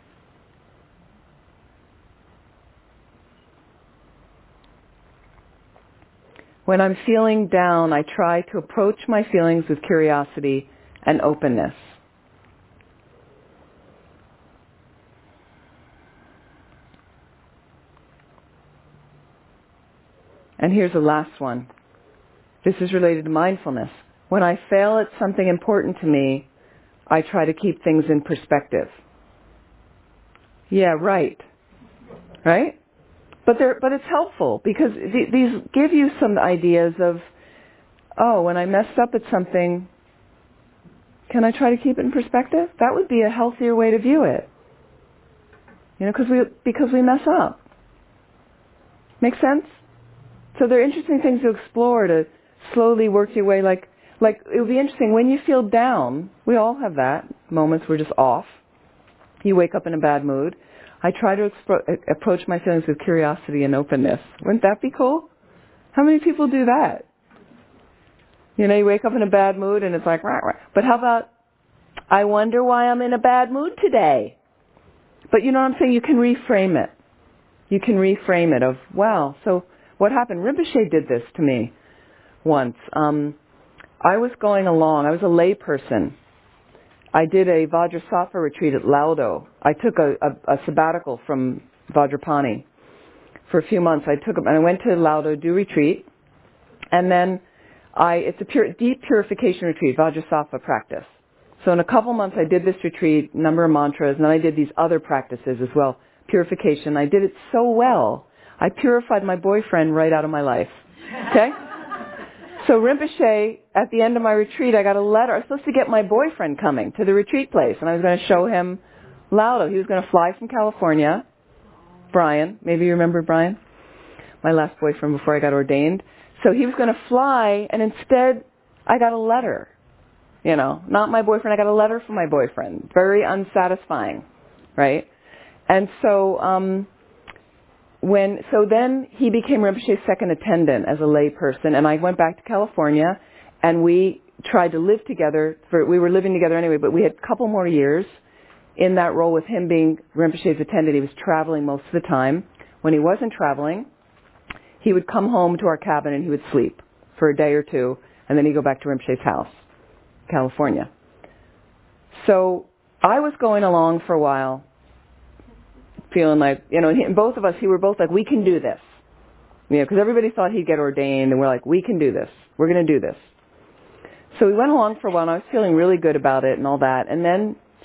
When I'm feeling down, I try to approach my feelings with curiosity and openness. And here's the last one. This is related to mindfulness. When I fail at something important to me, I try to keep things in perspective. Yeah, right. Right? But it's helpful because these give you some ideas of, when I messed up at something, can I try to keep it in perspective? That would be a healthier way to view it. Because we mess up. Make sense? So they're interesting things to explore, to slowly work your way. Like it would be interesting when you feel down. We all have that moments we're just off. You wake up in a bad mood. I try to approach my feelings with curiosity and openness. Wouldn't that be cool? How many people do that? You wake up in a bad mood and it's like, rah, rah. But how about, I wonder why I'm in a bad mood today. But you know what I'm saying? You can reframe it. You can reframe it of, wow, so what happened? Rinpoche did this to me once. I was going along. I was a lay person. I did a Vajrasattva retreat at Laudo. I took a sabbatical from Vajrapani for a few months. And I went to Laudo, do retreat, and then it's a deep purification retreat, Vajrasattva practice. So in a couple months I did this retreat, number of mantras, and then I did these other practices as well, purification. I did it so well, I purified my boyfriend right out of my life. Okay? So Rinpoche, at the end of my retreat, I got a letter. I was supposed to get my boyfriend coming to the retreat place, and I was going to show him Laudo. He was going to fly from California. Brian, maybe you remember Brian? My last boyfriend before I got ordained. So he was going to fly, and instead I got a letter. Not my boyfriend. I got a letter from my boyfriend. Very unsatisfying, right? And so then he became Rinpoche's second attendant as a lay person, and I went back to California, and we tried to live together. We were living together anyway, but we had a couple more years in that role with him being Rinpoche's attendant. He was traveling most of the time. When he wasn't traveling, he would come home to our cabin and he would sleep for a day or two, and then he'd go back to Rinpoche's house, California. So I was going along for a while, feeling like, both of us, we were both like, we can do this. Because everybody thought he'd get ordained, and we're like, we can do this. We're going to do this. So we went along for a while, and I was feeling really good about it and all that. And then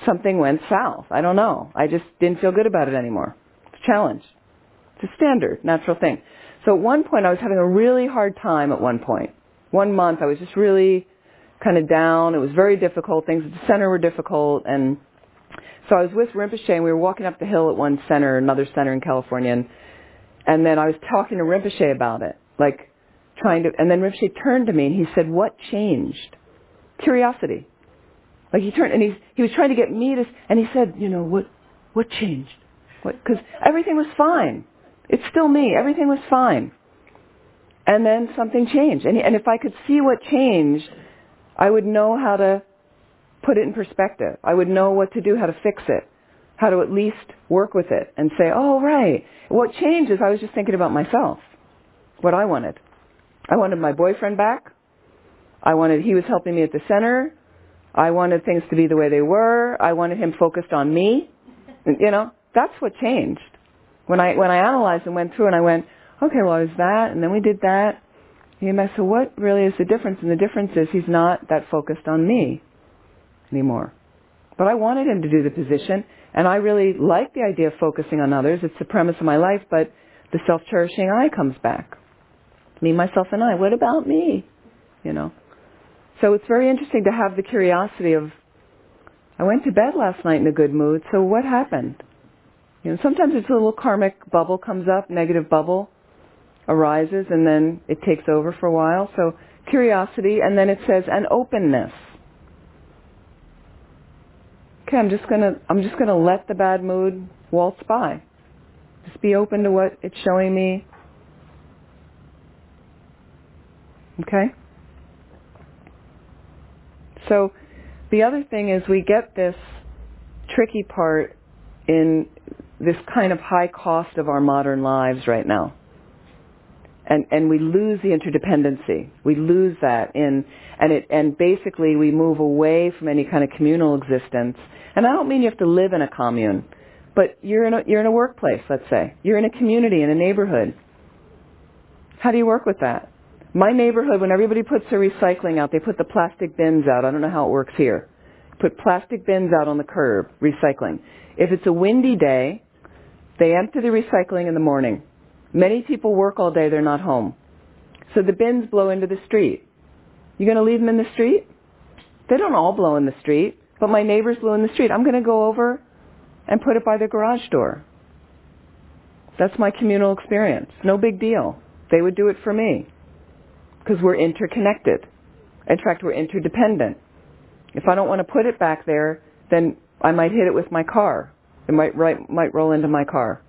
something went south. I don't know. I just didn't feel good about it anymore. It's a challenge. It's a standard, natural thing. So at one point, I was having a really hard time at one point. 1 month, I was just really kind of down. It was very difficult. Things at the center were difficult. And so I was with Rinpoche, and we were walking up the hill at one center, another center in California, and then I was talking to Rinpoche about it, like and then Rinpoche turned to me and he said, "What changed?" Curiosity. Like he turned and he was trying to get me to, and he said, what changed? Because everything was fine. It's still me. Everything was fine. And then something changed. And if I could see what changed, I would know how to put it in perspective. I would know what to do, how to fix it, how to at least work with it and say, oh, right. What changed is I was just thinking about myself, what I wanted. I wanted my boyfriend back. He was helping me at the center. I wanted things to be the way they were. I wanted him focused on me. That's what changed. When I analyzed and went through and I went, okay, well, it was that, and then we did that. And I said, what really is the difference? And the difference is he's not that focused on me anymore. But I wanted him to do the position, and I really like the idea of focusing on others. It's the premise of my life, but the self-cherishing I comes back. Me, myself, and I. What about me? So it's very interesting to have the curiosity of, I went to bed last night in a good mood, so what happened? Sometimes it's a little karmic bubble comes up, negative bubble arises, and then it takes over for a while. So curiosity, and then it says an openness. Okay, I'm just gonna let the bad mood waltz by. Just be open to what it's showing me. Okay? So the other thing is we get this tricky part in this kind of high cost of our modern lives right now. And we lose the interdependency. We lose that and basically we move away from any kind of communal existence. And I don't mean you have to live in a commune, but you're in a workplace, let's say. You're in a community, in a neighborhood. How do you work with that? My neighborhood, when everybody puts their recycling out, they put the plastic bins out. I don't know how it works here. Put plastic bins out on the curb, recycling. If it's a windy day, they empty the recycling in the morning. Many people work all day, they're not home. So the bins blow into the street. You going to leave them in the street? They don't all blow in the street, but my neighbors blow in the street. I'm going to go over and put it by the garage door. That's my communal experience. No big deal. They would do it for me because we're interconnected. In fact, we're interdependent. If I don't want to put it back there, then I might hit it with my car. It might roll into my car.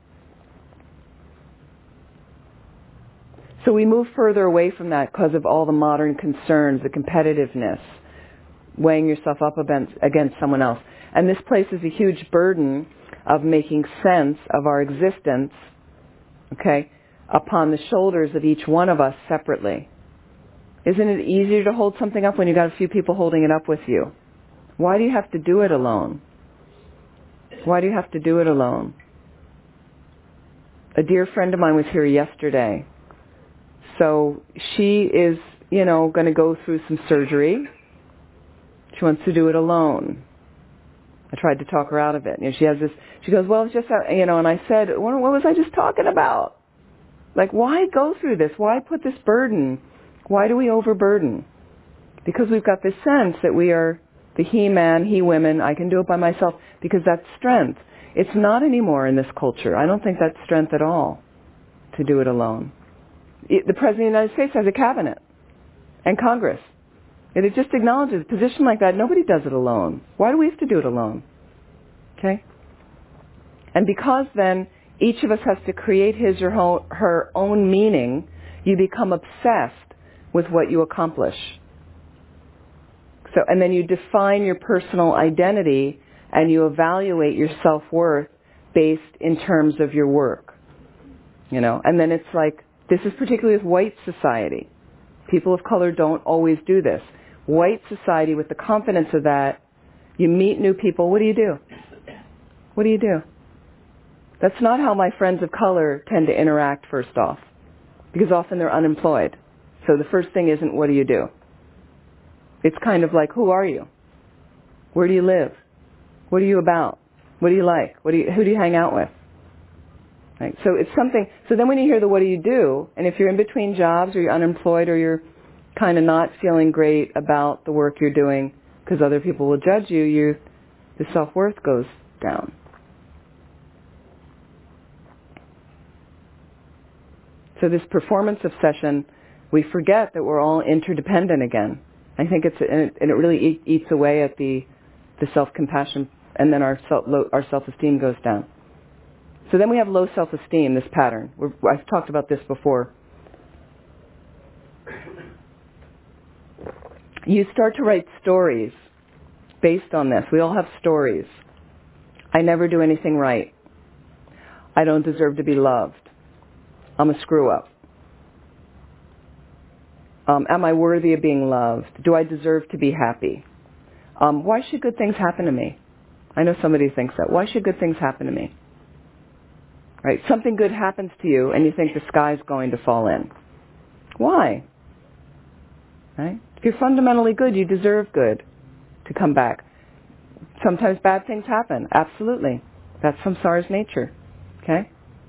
So we move further away from that because of all the modern concerns, the competitiveness, weighing yourself up against someone else. And this places a huge burden of making sense of our existence, okay, upon the shoulders of each one of us separately. Isn't it easier to hold something up when you've got a few people holding it up with you? Why do you have to do it alone? Why do you have to do it alone? A dear friend of mine was here yesterday. So she is, going to go through some surgery. She wants to do it alone. I tried to talk her out of it. She has this, she goes, well, it's just, and I said, what was I just talking about? Like, why go through this? Why put this burden? Why do we overburden? Because we've got this sense that we are the he-man, he-women, I can do it by myself, because that's strength. It's not anymore in this culture. I don't think that's strength at all, to do it alone. The President of the United States has a cabinet and Congress. And it just acknowledges a position like that. Nobody does it alone. Why do we have to do it alone? Okay? And because then each of us has to create his or her own meaning, you become obsessed with what you accomplish. So, and then you define your personal identity and you evaluate your self-worth based in terms of your work. And then it's like, this is particularly with white society. People of color don't always do this. White society, with the confidence of that, you meet new people, what do you do? What do you do? That's not how my friends of color tend to interact first off, because often they're unemployed. So the first thing isn't, what do you do? It's kind of like, who are you? Where do you live? What are you about? What do you like? Who do you hang out with? Right? So it's something. So then when you hear the what do you do, and if you're in between jobs or you're unemployed or you're kind of not feeling great about the work you're doing because other people will judge you, the self-worth goes down. So this performance obsession, we forget that we're all interdependent again. I think and it really eats away at the self-compassion, and then our self-esteem goes down. So then we have low self-esteem, this pattern. I've talked about this before. You start to write stories based on this. We all have stories. I never do anything right. I don't deserve to be loved. I'm a screw-up. Am I worthy of being loved? Do I deserve to be happy? Why should good things happen to me? I know somebody thinks that. Why should good things happen to me? Right? Something good happens to you and you think the sky's going to fall in. Why? Right? If you're fundamentally good, you deserve good to come back. Sometimes bad things happen. Absolutely. That's samsara's nature. Okay?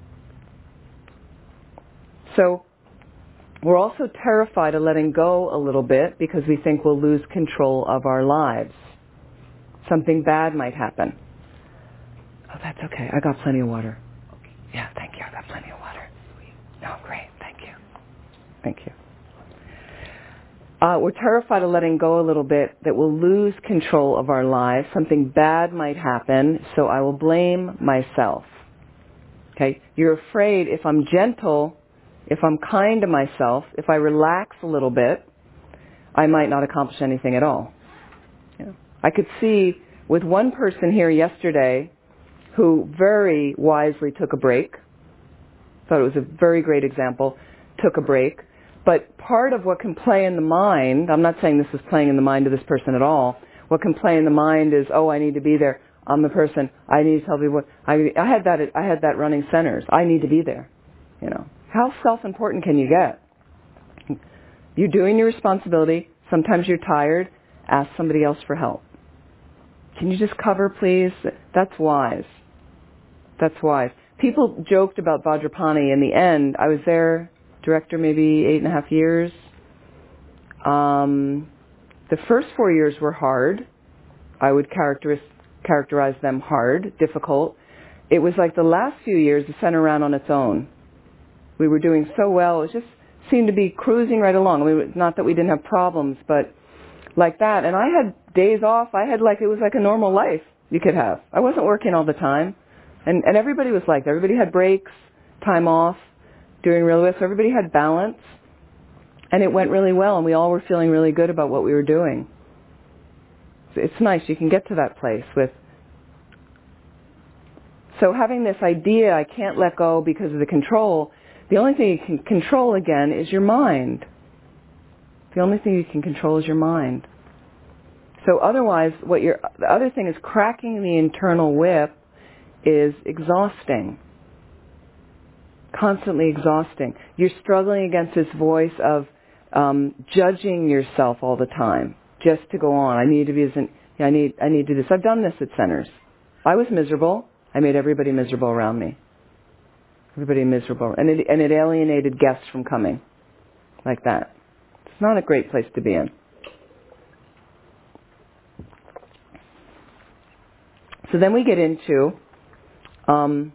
So, we're also terrified of letting go a little bit because we think we'll lose control of our lives. Something bad might happen. Oh, that's okay. I got plenty of water. Okay. Yeah, thank you. I got plenty of water. Oh, great. Thank you. Thank you. We're terrified of letting go a little bit that we'll lose control of our lives. Something bad might happen, so I will blame myself. Okay? You're afraid if I'm gentle, if I'm kind to myself, if I relax a little bit, I might not accomplish anything at all. You know, I could see with one person here yesterday who very wisely took a break. Thought it was a very great example. Took a break. But part of what can play in the mind, I'm not saying this is playing in the mind of this person at all. What can play in the mind is, oh, I need to be there. I'm the person. I need to tell people. I had that running centers. I need to be there. You know, how self-important can you get? You're doing your responsibility. Sometimes you're tired. Ask somebody else for help. Can you just cover, please? That's wise. That's wise. People joked about Vajrapani. In the end, I was there, director, maybe 8.5 years. The first 4 years were hard. I would characterize them hard, difficult. It was like the last few years, the center ran on its own. We were doing so well. It just seemed to be cruising right along. I mean, not that we didn't have problems, but like that. And I had days off. It was like a normal life you could have. I wasn't working all the time. And everybody was like that. Everybody had breaks, time off, doing really well. So everybody had balance. And it went really well. And we all were feeling really good about what we were doing. So it's nice. You can get to that place with. So having this idea, I can't let go because of the control. The only thing you can control again is your mind. The only thing you can control is your mind. So otherwise, the other thing is cracking the internal whip is exhausting. Constantly exhausting. You're struggling against this voice of judging yourself all the time, just to go on. I need to do this. I've done this at centers. I was miserable. I made everybody miserable around me. Everybody miserable. And it alienated guests from coming. Like that. It's not a great place to be in. So then we get into, and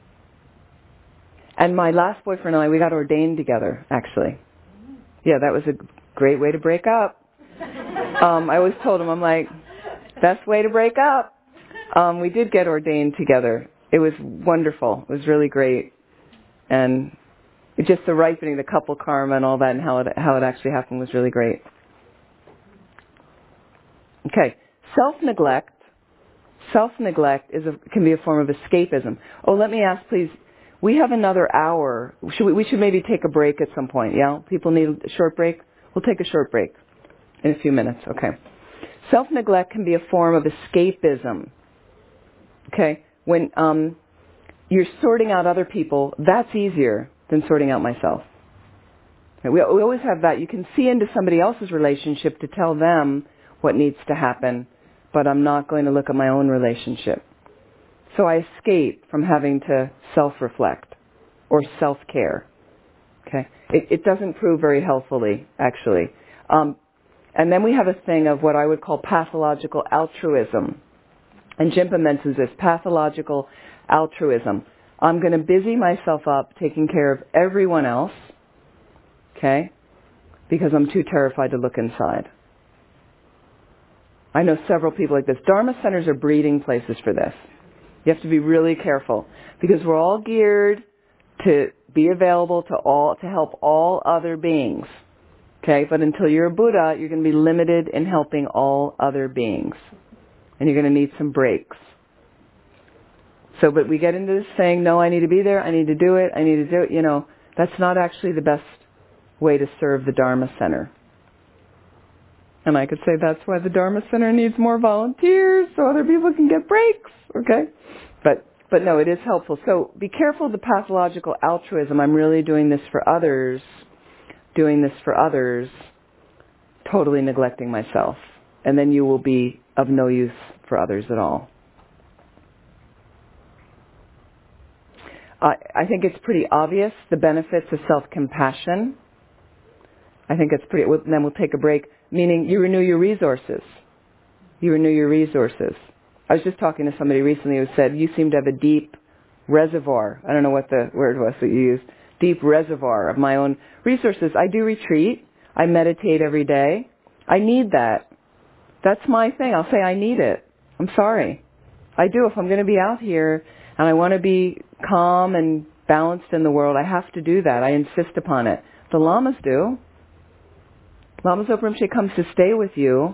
my last boyfriend and I, we got ordained together, actually. Yeah, that was a great way to break up. I always told him, I'm like, best way to break up. We did get ordained together. It was wonderful. It was really great. And just the ripening, the couple karma and all that, and how it actually happened was really great. Okay, self-neglect. Self-neglect can be a form of escapism. Oh, let me ask, please. We have another hour. We should maybe take a break at some point. Yeah, people need a short break. We'll take a short break in a few minutes. Okay. Self-neglect can be a form of escapism. Okay, when you're sorting out other people, that's easier than sorting out myself. We always have that. You can see into somebody else's relationship to tell them what needs to happen, but I'm not going to look at my own relationship. So I escape from having to self-reflect or self-care. Okay, it doesn't prove very helpfully, actually. And then we have a thing of what I would call pathological altruism. And Jimpa mentions this, pathological altruism. I'm going to busy myself up taking care of everyone else, okay, because I'm too terrified to look inside. I know several people like this. Dharma centers are breeding places for this. You have to be really careful because we're all geared to be available to help all other beings. Okay, but until you're a Buddha, you're going to be limited in helping all other beings. And you're going to need some breaks. So, but we get into this saying, no, I need to be there, I need to do it, that's not actually the best way to serve the Dharma Center. And I could say that's why the Dharma Center needs more volunteers so other people can get breaks, okay? But no, it is helpful. So be careful of the pathological altruism. I'm really doing this for others, totally neglecting myself. And then you will be of no use for others at all. I think it's pretty obvious, the benefits of self-compassion. I think it's pretty, then we'll take a break, meaning you renew your resources. You renew your resources. I was just talking to somebody recently who said, you seem to have a deep reservoir. I don't know what the word was that you used. Deep reservoir of my own resources. I do retreat. I meditate every day. I need that. That's my thing. I'll say I need it. I'm sorry. I do. If I'm going to be out here and I want to be calm and balanced in the world, I have to do that. I insist upon it. The lamas do. Lama Zopa Rinpoche comes to stay with you.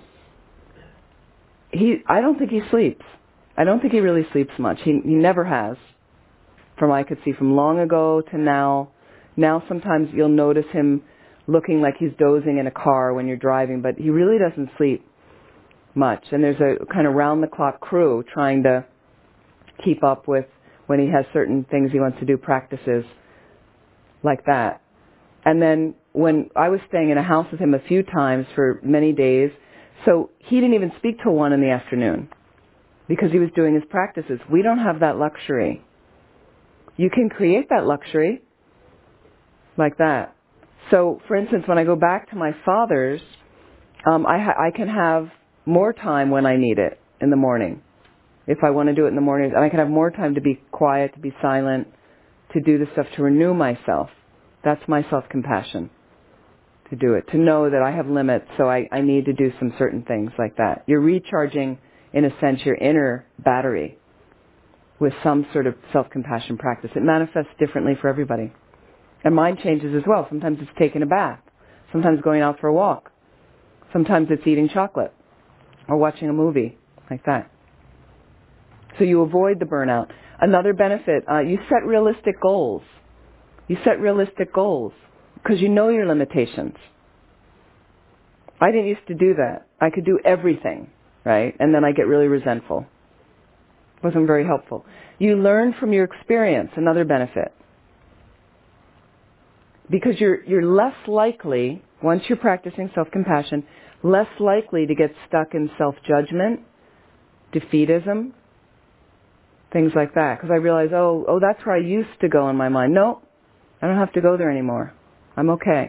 I don't think he sleeps. I don't think he really sleeps much. He never has. From I could see from long ago to now. Now sometimes you'll notice him looking like he's dozing in a car when you're driving, but he really doesn't sleep much. And there's a kind of round-the-clock crew trying to keep up with when he has certain things he wants to do, practices like that. And then when I was staying in a house with him a few times for many days, so he didn't even speak till 1 p.m. because he was doing his practices. We don't have that luxury. You can create that luxury like that. So, for instance, when I go back to my father's, I can have more time when I need it in the morning. If I want to do it in the morning, and I can have more time to be quiet, to be silent, to do the stuff, to renew myself. That's my self-compassion, to do it, to know that I have limits, so I need to do some certain things like that. You're recharging, in a sense, your inner battery with some sort of self-compassion practice. It manifests differently for everybody. And mine changes as well. Sometimes it's taking a bath. Sometimes going out for a walk. Sometimes it's eating chocolate or watching a movie, like that. So you avoid the burnout. Another benefit, you set realistic goals. You set realistic goals because you know your limitations. I didn't used to do that. I could do everything, right? And then I get really resentful. It wasn't very helpful. You learn from your experience, another benefit. Because you're less likely, once you're practicing self-compassion, less likely to get stuck in self-judgment, defeatism, things like that. Because I realize, oh, that's where I used to go in my mind. No, I don't have to go there anymore. I'm okay.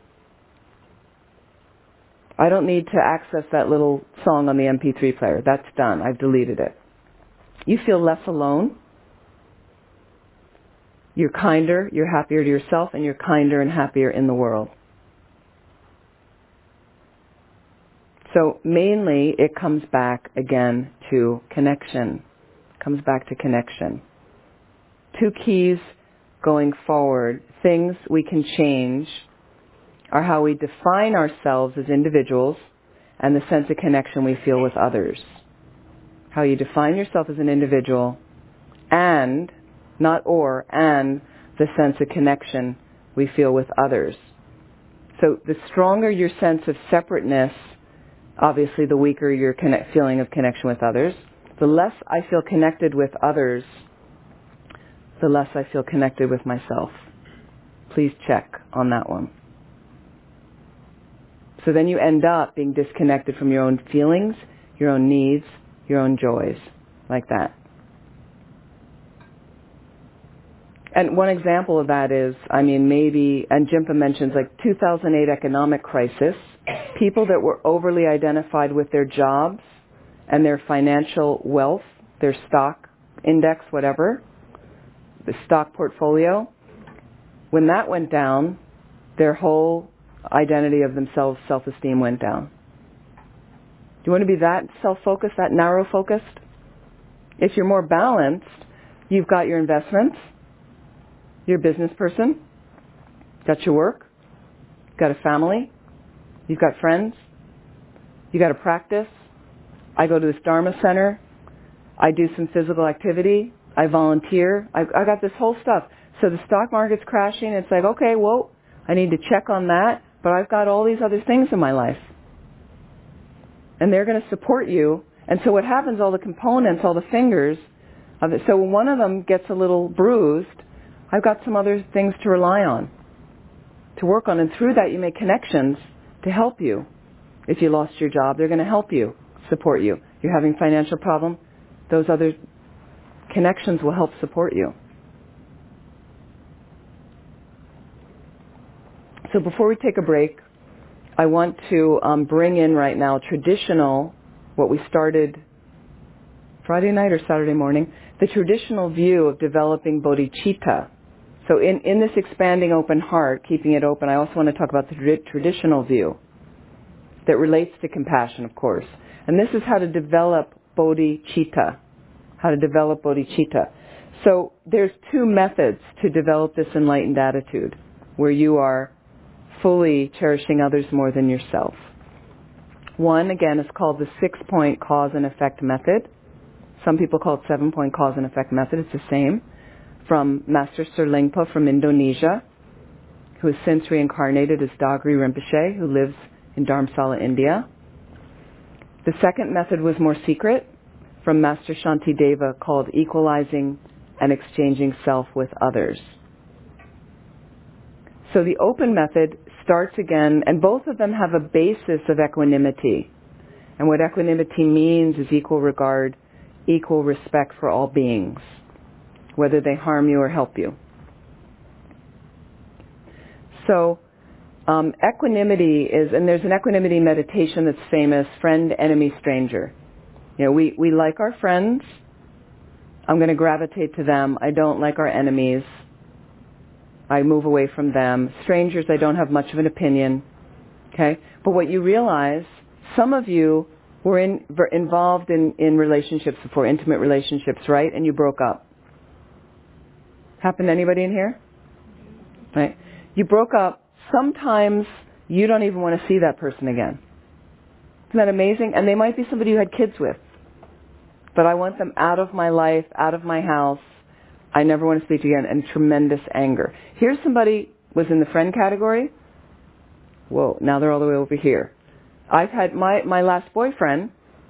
I don't need to access that little song on the MP3 player. That's done. I've deleted it. You feel less alone. You're kinder, you're happier to yourself, and you're kinder and happier in the world. So mainly it comes back again to connection. It comes back to connection. 2 keys going forward, things we can change, are how we define ourselves as individuals and the sense of connection we feel with others. How you define yourself as an individual and the sense of connection we feel with others. So the stronger your sense of separateness, obviously the weaker your feeling of connection with others. The less I feel connected with others, the less I feel connected with myself. Please check on that one. So then you end up being disconnected from your own feelings, your own needs, your own joys, like that. And one example of that is, maybe, and Jimpa mentions 2008 economic crisis, people that were overly identified with their jobs and their financial wealth, their stock index, whatever, the stock portfolio, when that went down, their whole identity of themselves, self-esteem went down. Do you want to be that self-focused, that narrow-focused? If you're more balanced, you've got your investments, you're a business person, got your work, got a family, you've got friends, you got a practice. I go to this Dharma center, I do some physical activity, I volunteer, I got this whole stuff. So the stock market's crashing, it's okay, whoa, I need to check on that, but I've got all these other things in my life. And they're going to support you. And so what happens, all the components, all the fingers of it, so when one of them gets a little bruised, I've got some other things to rely on, to work on. And through that, you make connections to help you. If you lost your job, they're going to help you, support you. You're having a financial problem, those other connections will help support you. So before we take a break, I want to bring in right now traditional, what we started Friday night or Saturday morning, the traditional view of developing bodhicitta. So in this expanding open heart, keeping it open, I also want to talk about the traditional view that relates to compassion, of course. And this is how to develop bodhicitta. So there's two methods to develop this enlightened attitude, where you are fully cherishing others more than yourself. One, again, is called the 6-point cause and effect method. Some people call it 7-point cause and effect method. It's the same. From Master Sir Lingpa from Indonesia, who has since reincarnated as Dagri Rinpoche, who lives in Dharamsala, India. The second method was more secret, from Master Shantideva, called equalizing and exchanging self with others. So the open method starts again, and both of them have a basis of equanimity. And what equanimity means is equal regard, equal respect for all beings, whether they harm you or help you. So equanimity is, and there's an equanimity meditation that's famous, friend, enemy, stranger. We like our friends. I'm going to gravitate to them. I don't like our enemies. I move away from them. Strangers, I don't have much of an opinion. Okay? But what you realize, some of you were involved in relationships before, intimate relationships, right? And you broke up. Happened to anybody in here? Right? You broke up. Sometimes you don't even want to see that person again. Isn't that amazing? And they might be somebody you had kids with. But I want them out of my life, out of my house. I never want to speak again, and tremendous anger. Here's somebody was in the friend category. Whoa, now they're all the way over here. I've had my last boyfriend,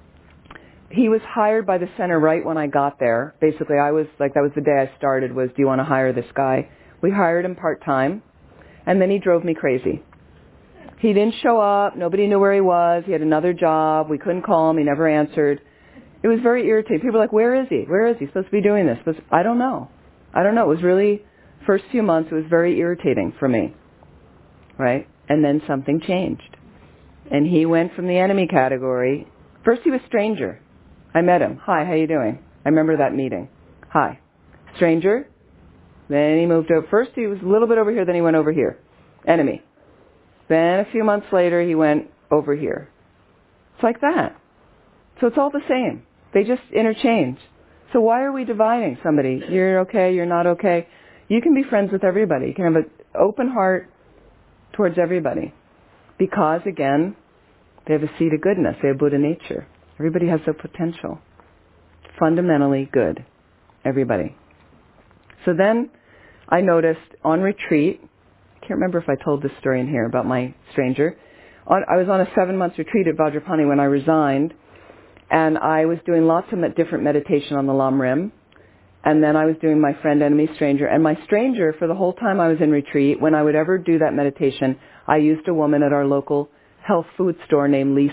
he was hired by the center right when I got there. Basically, I was that was the day I started, was, do you want to hire this guy? We hired him part-time, and then he drove me crazy. He didn't show up. Nobody knew where he was. He had another job. We couldn't call him. He never answered. It was very irritating. People were like, where is he? Where is he? He's supposed to be doing this. I don't know. It was really, first few months, it was very irritating for me. Right? And then something changed. And he went from the enemy category. First he was stranger. I met him. Hi, how you doing? I remember that meeting. Hi. Stranger. Then he moved over. First he was a little bit over here, then he went over here. Enemy. Then a few months later he went over here. It's like that. So it's all the same. They just interchange. So why are we dividing somebody? You're okay, you're not okay. You can be friends with everybody. You can have an open heart towards everybody. Because, again, they have a seed of goodness. They have Buddha nature. Everybody has their potential. Fundamentally good. Everybody. So then I noticed on retreat, I can't remember if I told this story in here about my stranger. I was on a 7-month retreat at Vajrapani when I resigned. And I was doing lots of different meditation on the Lam Rim. And then I was doing my friend, enemy, stranger. And my stranger, for the whole time I was in retreat, when I would ever do that meditation, I used a woman at our local health food store named Lisa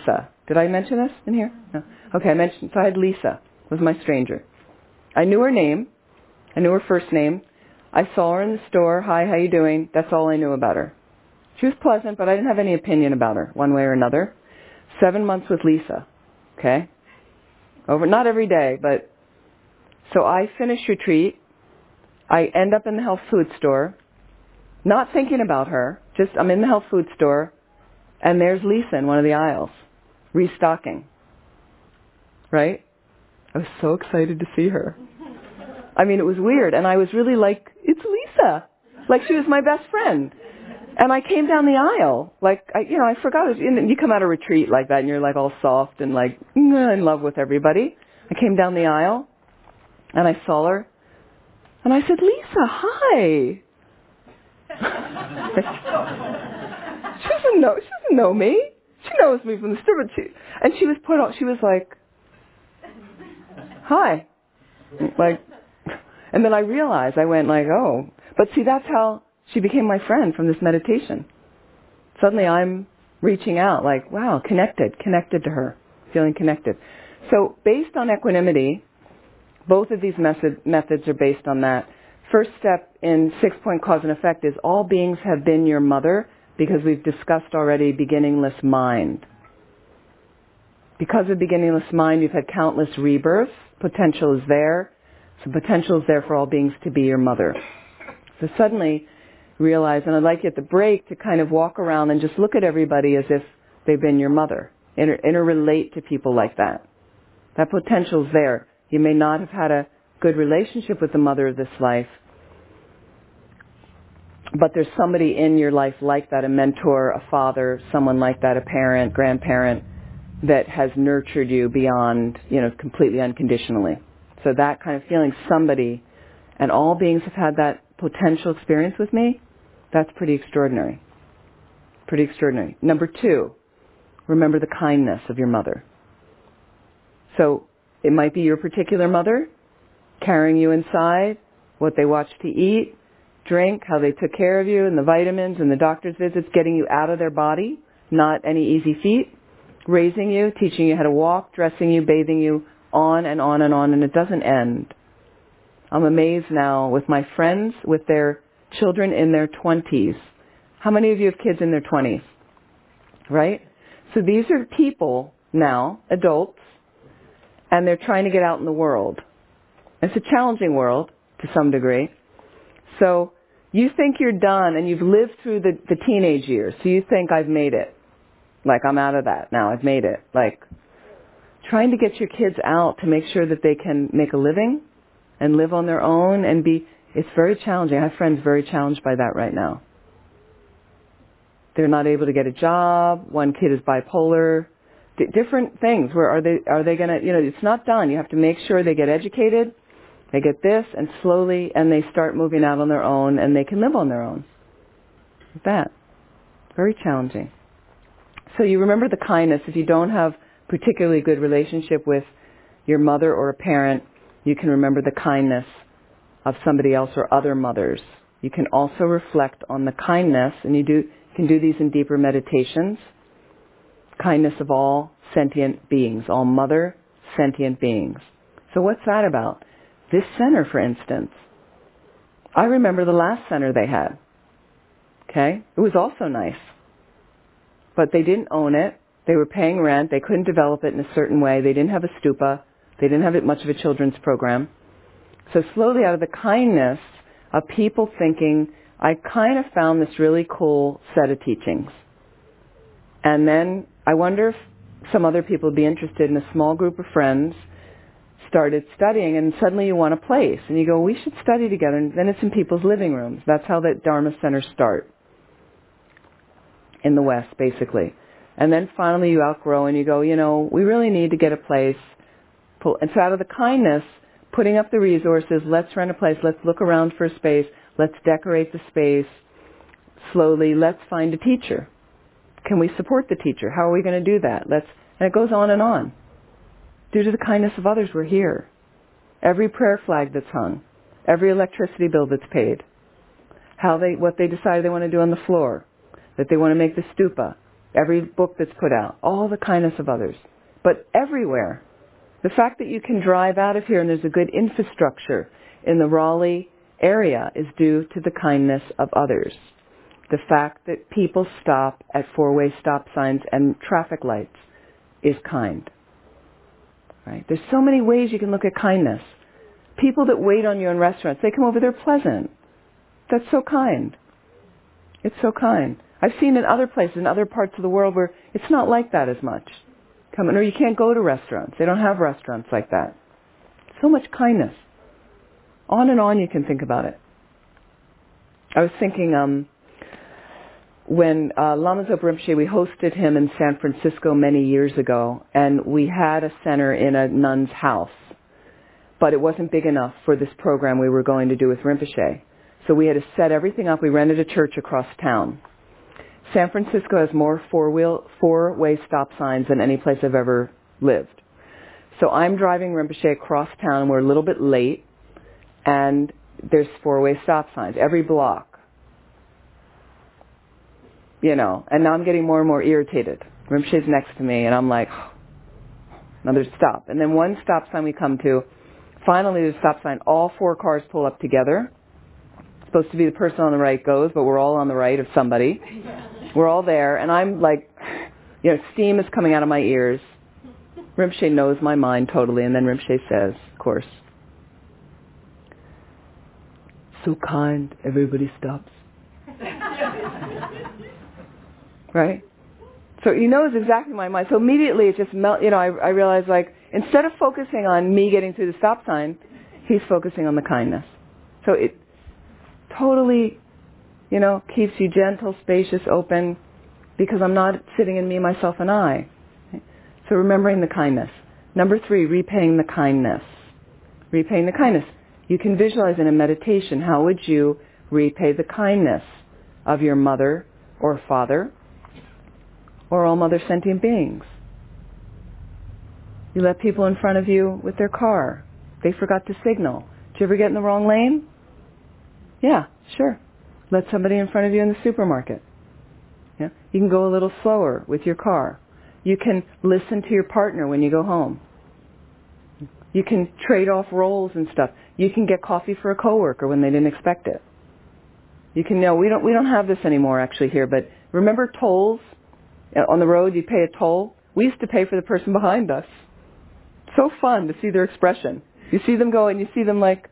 Did I mention this in here? No. Okay, I mentioned, so I had Lisa, was my stranger. I knew her name. I knew her first name. I saw her in the store. Hi, how you doing? That's all I knew about her. She was pleasant, but I didn't have any opinion about her, one way or another. 7 months with Lisa, okay? Not every day, but... So I finish retreat. I end up in the health food store, not thinking about her, just I'm in the health food store, and there's Lisa in one of the aisles, restocking. Right? I was so excited to see her. I mean, it was weird, and I was really like, it's Lisa. Like she was my best friend. And I came down the aisle, like, I forgot. You come out of retreat like that, and you're like all soft and like in love with everybody. I came down the aisle, and I saw her, and I said, Lisa, hi. She doesn't know me. She knows me from the store, and she was like, hi. Like, and then I realized, I went like, oh. But see, that's how she became my friend from this meditation. Suddenly I'm reaching out like, wow, connected to her, feeling connected. So based on equanimity, both of these methods are based on that. First step in 6-point cause and effect is all beings have been your mother, because we've discussed already beginningless mind. Because of beginningless mind, you've had countless rebirths. Potential is there. So potential is there for all beings to be your mother. So suddenly realize, and I'd like you at the break to kind of walk around and just look at everybody as if they've been your mother. Interrelate to people like that. That potential is there. You may not have had a good relationship with the mother of this life, but there's somebody in your life like that, a mentor, a father, someone like that, a parent, grandparent, that has nurtured you beyond, completely unconditionally. So that kind of feeling, somebody, and all beings have had that potential experience with me, that's pretty extraordinary. Pretty extraordinary. Number 2, remember the kindness of your mother. So it might be your particular mother, carrying you inside, what they watched to eat, drink, how they took care of you, and the vitamins and the doctor's visits, getting you out of their body, not any easy feat, raising you, teaching you how to walk, dressing you, bathing you, on and on and on, and it doesn't end. I'm amazed now with my friends, with their children in their 20s. How many of you have kids in their 20s? Right? So these are people now, adults, and they're trying to get out in the world. It's a challenging world to some degree. So you think you're done and you've lived through the teenage years. So you think I've made it. Like I'm out of that now. I've made it. Like trying to get your kids out to make sure that they can make a living and live on their own and it's very challenging. I have friends very challenged by that right now. They're not able to get a job. One kid is bipolar. Different things. Where are they going to, it's not done. You have to make sure they get educated. They get this, and slowly, and they start moving out on their own, and they can live on their own. Like that. Very challenging. So you remember the kindness. If you don't have particularly good relationship with your mother or a parent, you can remember the kindness of somebody else or other mothers. You can also reflect on the kindness, and you can do these in deeper meditations. Kindness of all sentient beings, all mother sentient beings. So what's that about? This center, for instance. I remember the last center they had. Okay? It was also nice. But they didn't own it. They were paying rent. They couldn't develop it in a certain way. They didn't have a stupa. They didn't have much of a children's program. So slowly, out of the kindness of people thinking, I kind of found this really cool set of teachings. And then I wonder if some other people would be interested in a small group of friends, started studying, and suddenly you want a place. And you go, we should study together. And then it's in people's living rooms. That's how the Dharma centers start in the West, basically. And then finally you outgrow and you go, we really need to get a place. And so out of the kindness, putting up the resources, let's rent a place, let's look around for a space, let's decorate the space slowly, let's find a teacher. Can we support the teacher? How are we going to do that? And it goes on and on. Due to the kindness of others, we're here. Every prayer flag that's hung, every electricity bill that's paid, what they decide they want to do on the floor, that they want to make the stupa, every book that's put out, all the kindness of others. But everywhere, the fact that you can drive out of here and there's a good infrastructure in the Raleigh area is due to the kindness of others. The fact that people stop at four-way stop signs and traffic lights is kind. Right? There's so many ways you can look at kindness. People that wait on you in restaurants, they come over, they're pleasant. That's so kind. It's so kind. I've seen in other places, in other parts of the world where it's not like that as much. Or you can't go to restaurants. They don't have restaurants like that. So much kindness. On and on you can think about it. I was thinking, when Lama Zopa Rinpoche, we hosted him in San Francisco many years ago, and we had a center in a nun's house. But it wasn't big enough for this program we were going to do with Rinpoche. So we had to set everything up. We rented a church across town. San Francisco has more four-way stop signs than any place I've ever lived. So I'm driving Rinpoche across town. We're a little bit late, and there's four-way stop signs every block. And now I'm getting more and more irritated. Rinpoche's next to me, and I'm like, another stop. And then one stop sign we come to, finally there's a stop sign. All four cars pull up together. It's supposed to be the person on the right goes, but we're all on the right of somebody. We're all there, and I'm like, steam is coming out of my ears. Rinpoche knows my mind totally, and then Rinpoche says, of course, so kind, everybody stops. Right? So he knows exactly my mind. So immediately it just I realized, like, instead of focusing on me getting through the stop sign, he's focusing on the kindness. So it totally, keeps you gentle, spacious, open, because I'm not sitting in me, myself, and I. Okay? So remembering the kindness. Number 3, repaying the kindness. Repaying the kindness. You can visualize in a meditation, how would you repay the kindness of your mother or father or all mother sentient beings? You let people in front of you with their car. They forgot to signal. Did you ever get in the wrong lane? Yeah, sure. Let somebody in front of you in the supermarket. Yeah? You can go a little slower with your car. You can listen to your partner when you go home. You can trade off roles and stuff. You can get coffee for a coworker when they didn't expect it. You can we don't have this anymore actually here, but remember tolls? On the road you pay a toll. We used to pay for the person behind us. So fun to see their expression. You see them go and you see them like,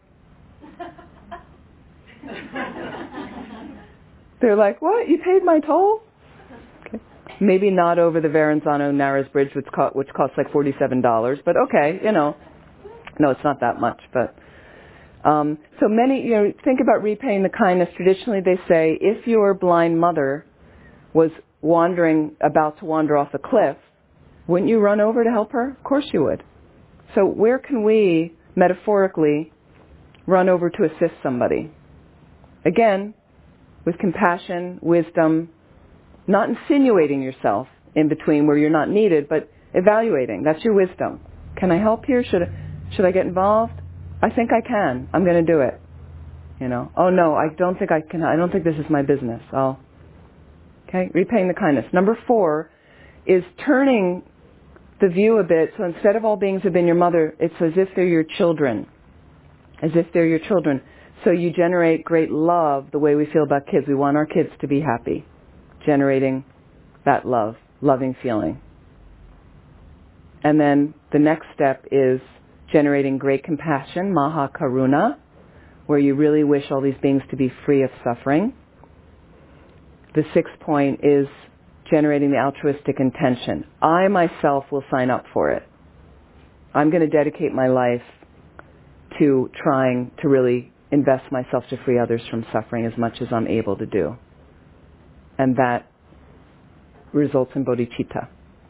they're like, what? You paid my toll? Okay. Maybe not over the Verrazano Narrows Bridge, which costs like $47, but okay, No, it's not that much, but so many, think about repaying the kindness. Traditionally they say, if your blind mother was about to wander off a cliff, wouldn't you run over to help her? Of course you would. So where can we, metaphorically, run over to assist somebody? Again, with compassion, wisdom, not insinuating yourself in between where you're not needed, but evaluating. That's your wisdom. Can I help here? Should I get involved? I think I can. I'm going to do it. Oh no, I don't think I can. I don't think this is my business. Okay, repaying the kindness. Number 4 is turning the view a bit. So instead of all beings have been your mother, it's as if they're your children. As if they're your children. So you generate great love the way we feel about kids. We want our kids to be happy. Generating that loving feeling. And then the next step is generating great compassion, Maha Karuna, where you really wish all these beings to be free of suffering. The 6th point is generating the altruistic intention. I myself will sign up for it. I'm going to dedicate my life to trying to really invest myself to free others from suffering as much as I'm able to do. And that results in bodhicitta.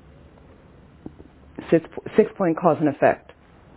6th point, cause and effect.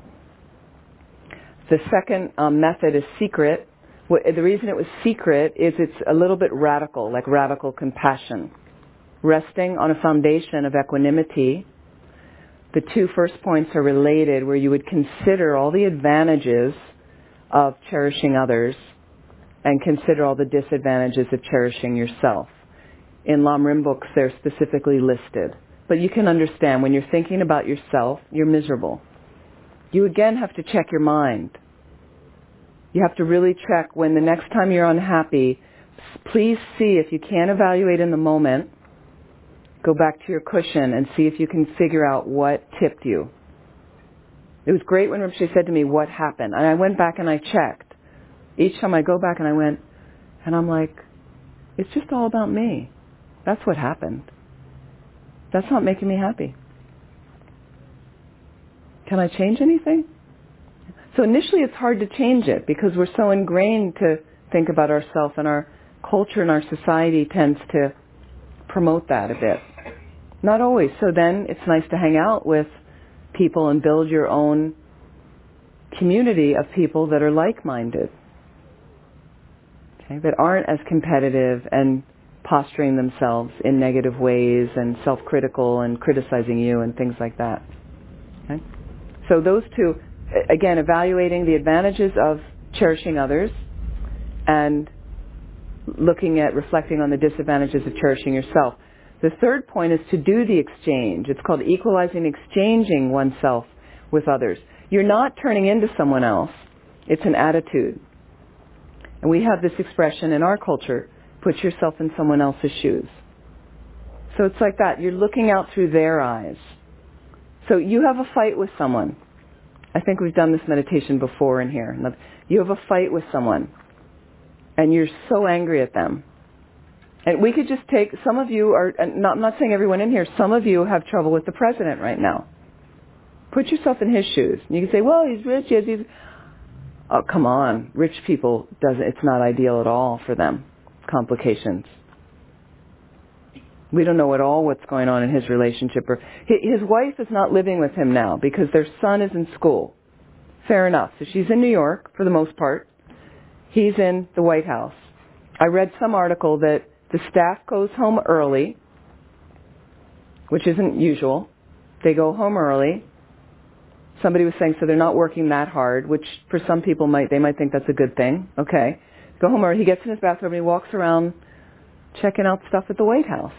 The second method is secret. The reason it was secret is it's a little bit radical, like radical compassion. Resting on a foundation of equanimity. The 2 first points are related, where you would consider all the advantages of cherishing others and consider all the disadvantages of cherishing yourself. In Lam Rim books, they're specifically listed. But you can understand, when you're thinking about yourself, you're miserable. You again have to check your mind. You have to really check when the next time you're unhappy, please see if you can't evaluate in the moment, go back to your cushion and see if you can figure out what tipped you. It was great when Rinpoche said to me, what happened? And I went back and I checked. Each time I go back and I went, and I'm like, it's just all about me. That's what happened. That's not making me happy. Can I change anything? So initially it's hard to change it because we're so ingrained to think about ourselves, and our culture and our society tends to promote that a bit. Not always. So then it's nice to hang out with people and build your own community of people that are like-minded, okay, that aren't as competitive and posturing themselves in negative ways and self-critical and criticizing you and things like that. Okay? So those two, again, evaluating the advantages of cherishing others and reflecting on the disadvantages of cherishing yourself. The third point is to do the exchange. It's called equalizing, exchanging oneself with others. You're not turning into someone else. It's an attitude. And we have this expression in our culture, put yourself in someone else's shoes. So it's like that. You're looking out through their eyes. So you have a fight with someone. I think we've done this meditation before in here. You have a fight with someone, and you're so angry at them. And we could just take, some of you are, I'm not saying everyone in here, some of you have trouble with the president right now. Put yourself in his shoes. And you can say, well, he's rich, he's... Oh, come on. Rich people, it's not ideal at all for them. Complications. We don't know at all what's going on in his relationship. Or his wife is not living with him now because their son is in school. Fair enough. So she's in New York for the most part. He's in the White House. I read some article that the staff goes home early, which isn't usual. They go home early. Somebody was saying so they're not working that hard, which for some people they might think that's a good thing. Okay. Go home early. He gets in his bathrobe and he walks around checking out stuff at the White House.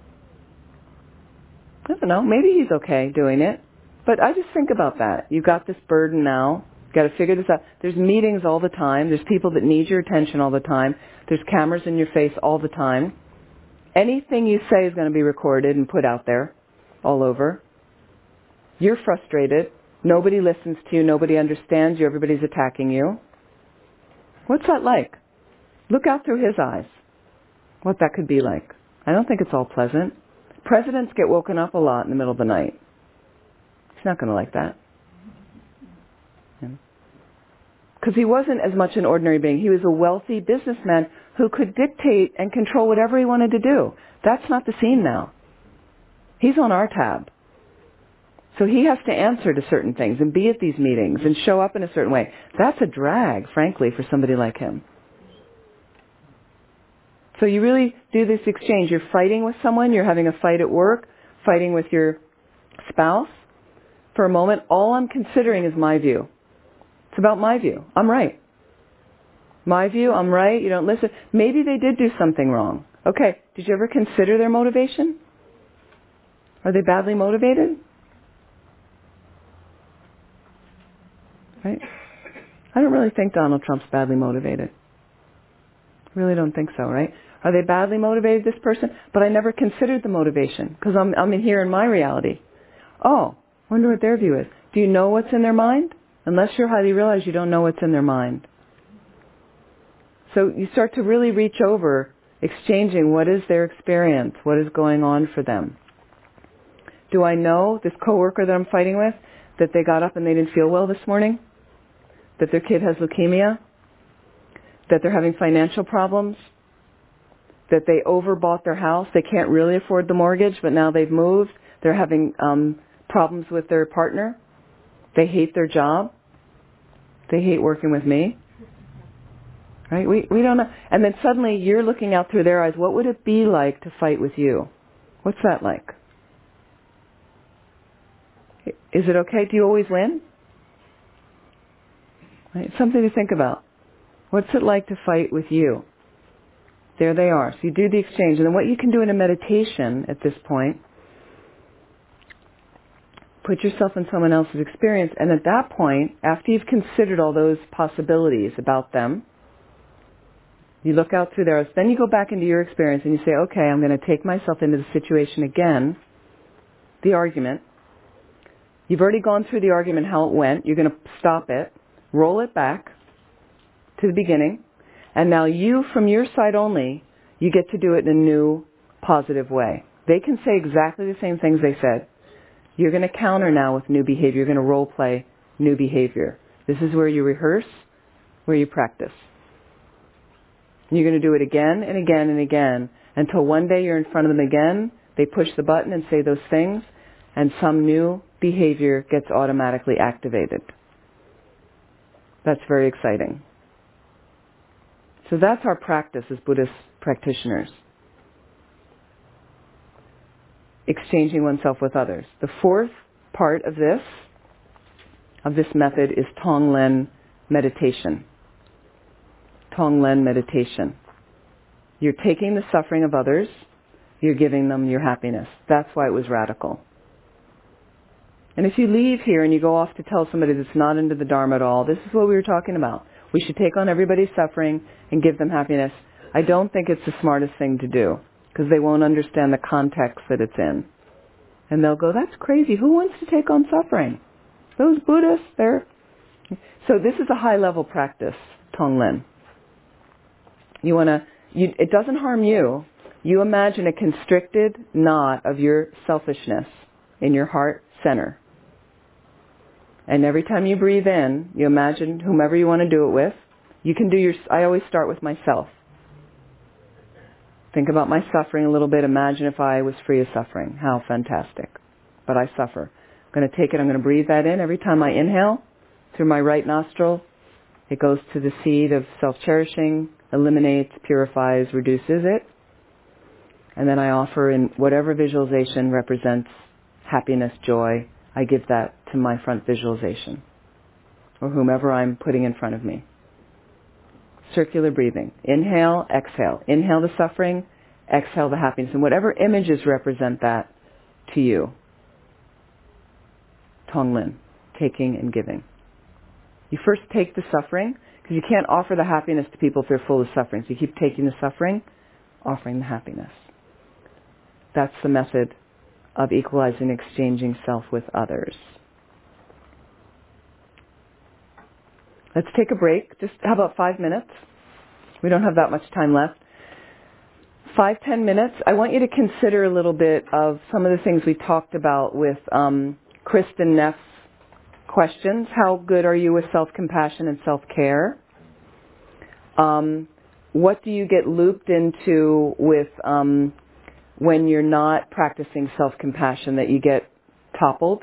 I don't know. Maybe he's okay doing it. But I just think about that. You've got this burden now. You've got to figure this out. There's meetings all the time. There's people that need your attention all the time. There's cameras in your face all the time. Anything you say is going to be recorded and put out there all over. You're frustrated. Nobody listens to you. Nobody understands you. Everybody's attacking you. What's that like? Look out through his eyes. What that could be like. I don't think it's all pleasant. Presidents get woken up a lot in the middle of the night. He's not going to like that. Because he wasn't as much an ordinary being. He was a wealthy businessman who could dictate and control whatever he wanted to do. That's not the scene now. He's on our tab. So he has to answer to certain things and be at these meetings and show up in a certain way. That's a drag, frankly, for somebody like him. So you really do this exchange. You're fighting with someone. You're having a fight at work, fighting with your spouse. For a moment, all I'm considering is my view. It's about my view. I'm right. My view, I'm right. You don't listen. Maybe they did do something wrong. Okay, did you ever consider their motivation? Are they badly motivated? Right? I don't really think Donald Trump's badly motivated. I really don't think so, right? Are they badly motivated, this person? But I never considered the motivation because I'm in here in my reality. Oh, wonder what their view is. Do you know what's in their mind? Unless you're highly realized, you don't know what's in their mind. So you start to really reach over, exchanging what is their experience, what is going on for them. Do I know this coworker that I'm fighting with, that they got up and they didn't feel well this morning? That their kid has leukemia? That they're having financial problems? That they overbought their house? They can't really afford the mortgage, but now they've moved. They're having problems with their partner. They hate their job. They hate working with me. Right? We don't know. And then suddenly you're looking out through their eyes. What would it be like to fight with you? What's that like? Is it okay? Do you always win? Right? Something to think about. What's it like to fight with you? There they are. So you do the exchange. And then what you can do in a meditation at this point, put yourself in someone else's experience, and at that point, after you've considered all those possibilities about them, you look out through theirs, then you go back into your experience and you say, okay, I'm going to take myself into the situation again, the argument. You've already gone through the argument, how it went. You're going to stop it, roll it back to the beginning, and now you, from your side only, you get to do it in a new, positive way. They can say exactly the same things they said. You're going to counter now with new behavior. You're going to role play new behavior. This is where you rehearse, where you practice. And you're going to do it again and again and again until one day you're in front of them again, they push the button and say those things, and some new behavior gets automatically activated. That's very exciting. So that's our practice as Buddhist practitioners. Exchanging oneself with others. The fourth part of this method is Tonglen meditation. Tonglen meditation. You're taking the suffering of others, you're giving them your happiness. That's why it was radical. And if you leave here and you go off to tell somebody that's not into the Dharma at all, this is what we were talking about. We should take on everybody's suffering and give them happiness. I don't think it's the smartest thing to do, because they won't understand the context that it's in. And they'll go, that's crazy. Who wants to take on suffering? Those Buddhists, they're... So this is a high-level practice, Tonglen. It doesn't harm you. You imagine a constricted knot of your selfishness in your heart center. And every time you breathe in, you imagine whomever you want to do it with. You can I always start with myself. Think about my suffering a little bit. Imagine if I was free of suffering. How fantastic. But I suffer. I'm going to take it, I'm going to breathe that in. Every time I inhale through my right nostril, it goes to the seed of self-cherishing, eliminates, purifies, reduces it. And then I offer in whatever visualization represents happiness, joy, I give that to my front visualization, or whomever I'm putting in front of me. Circular breathing. Inhale, exhale. Inhale the suffering, exhale the happiness. And whatever images represent that to you. Tonglen, taking and giving. You first take the suffering, because you can't offer the happiness to people if they're full of suffering. So you keep taking the suffering, offering the happiness. That's the method of equalizing, exchanging self with others. Let's take a break. Just how about 5 minutes? We don't have that much time left. 5-10 minutes. I want you to consider a little bit of some of the things we talked about with Kristen Neff's questions. How good are you with self-compassion and self-care? What do you get looped into with when you're not practicing self-compassion, that you get toppled?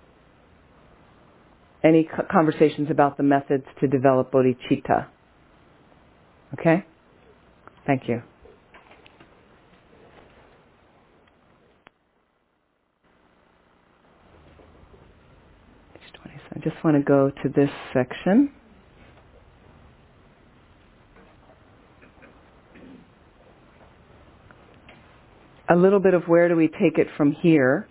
Any conversations about the methods to develop bodhicitta? Okay? Thank you. I just want to go to this section. A little bit of where do we take it from here.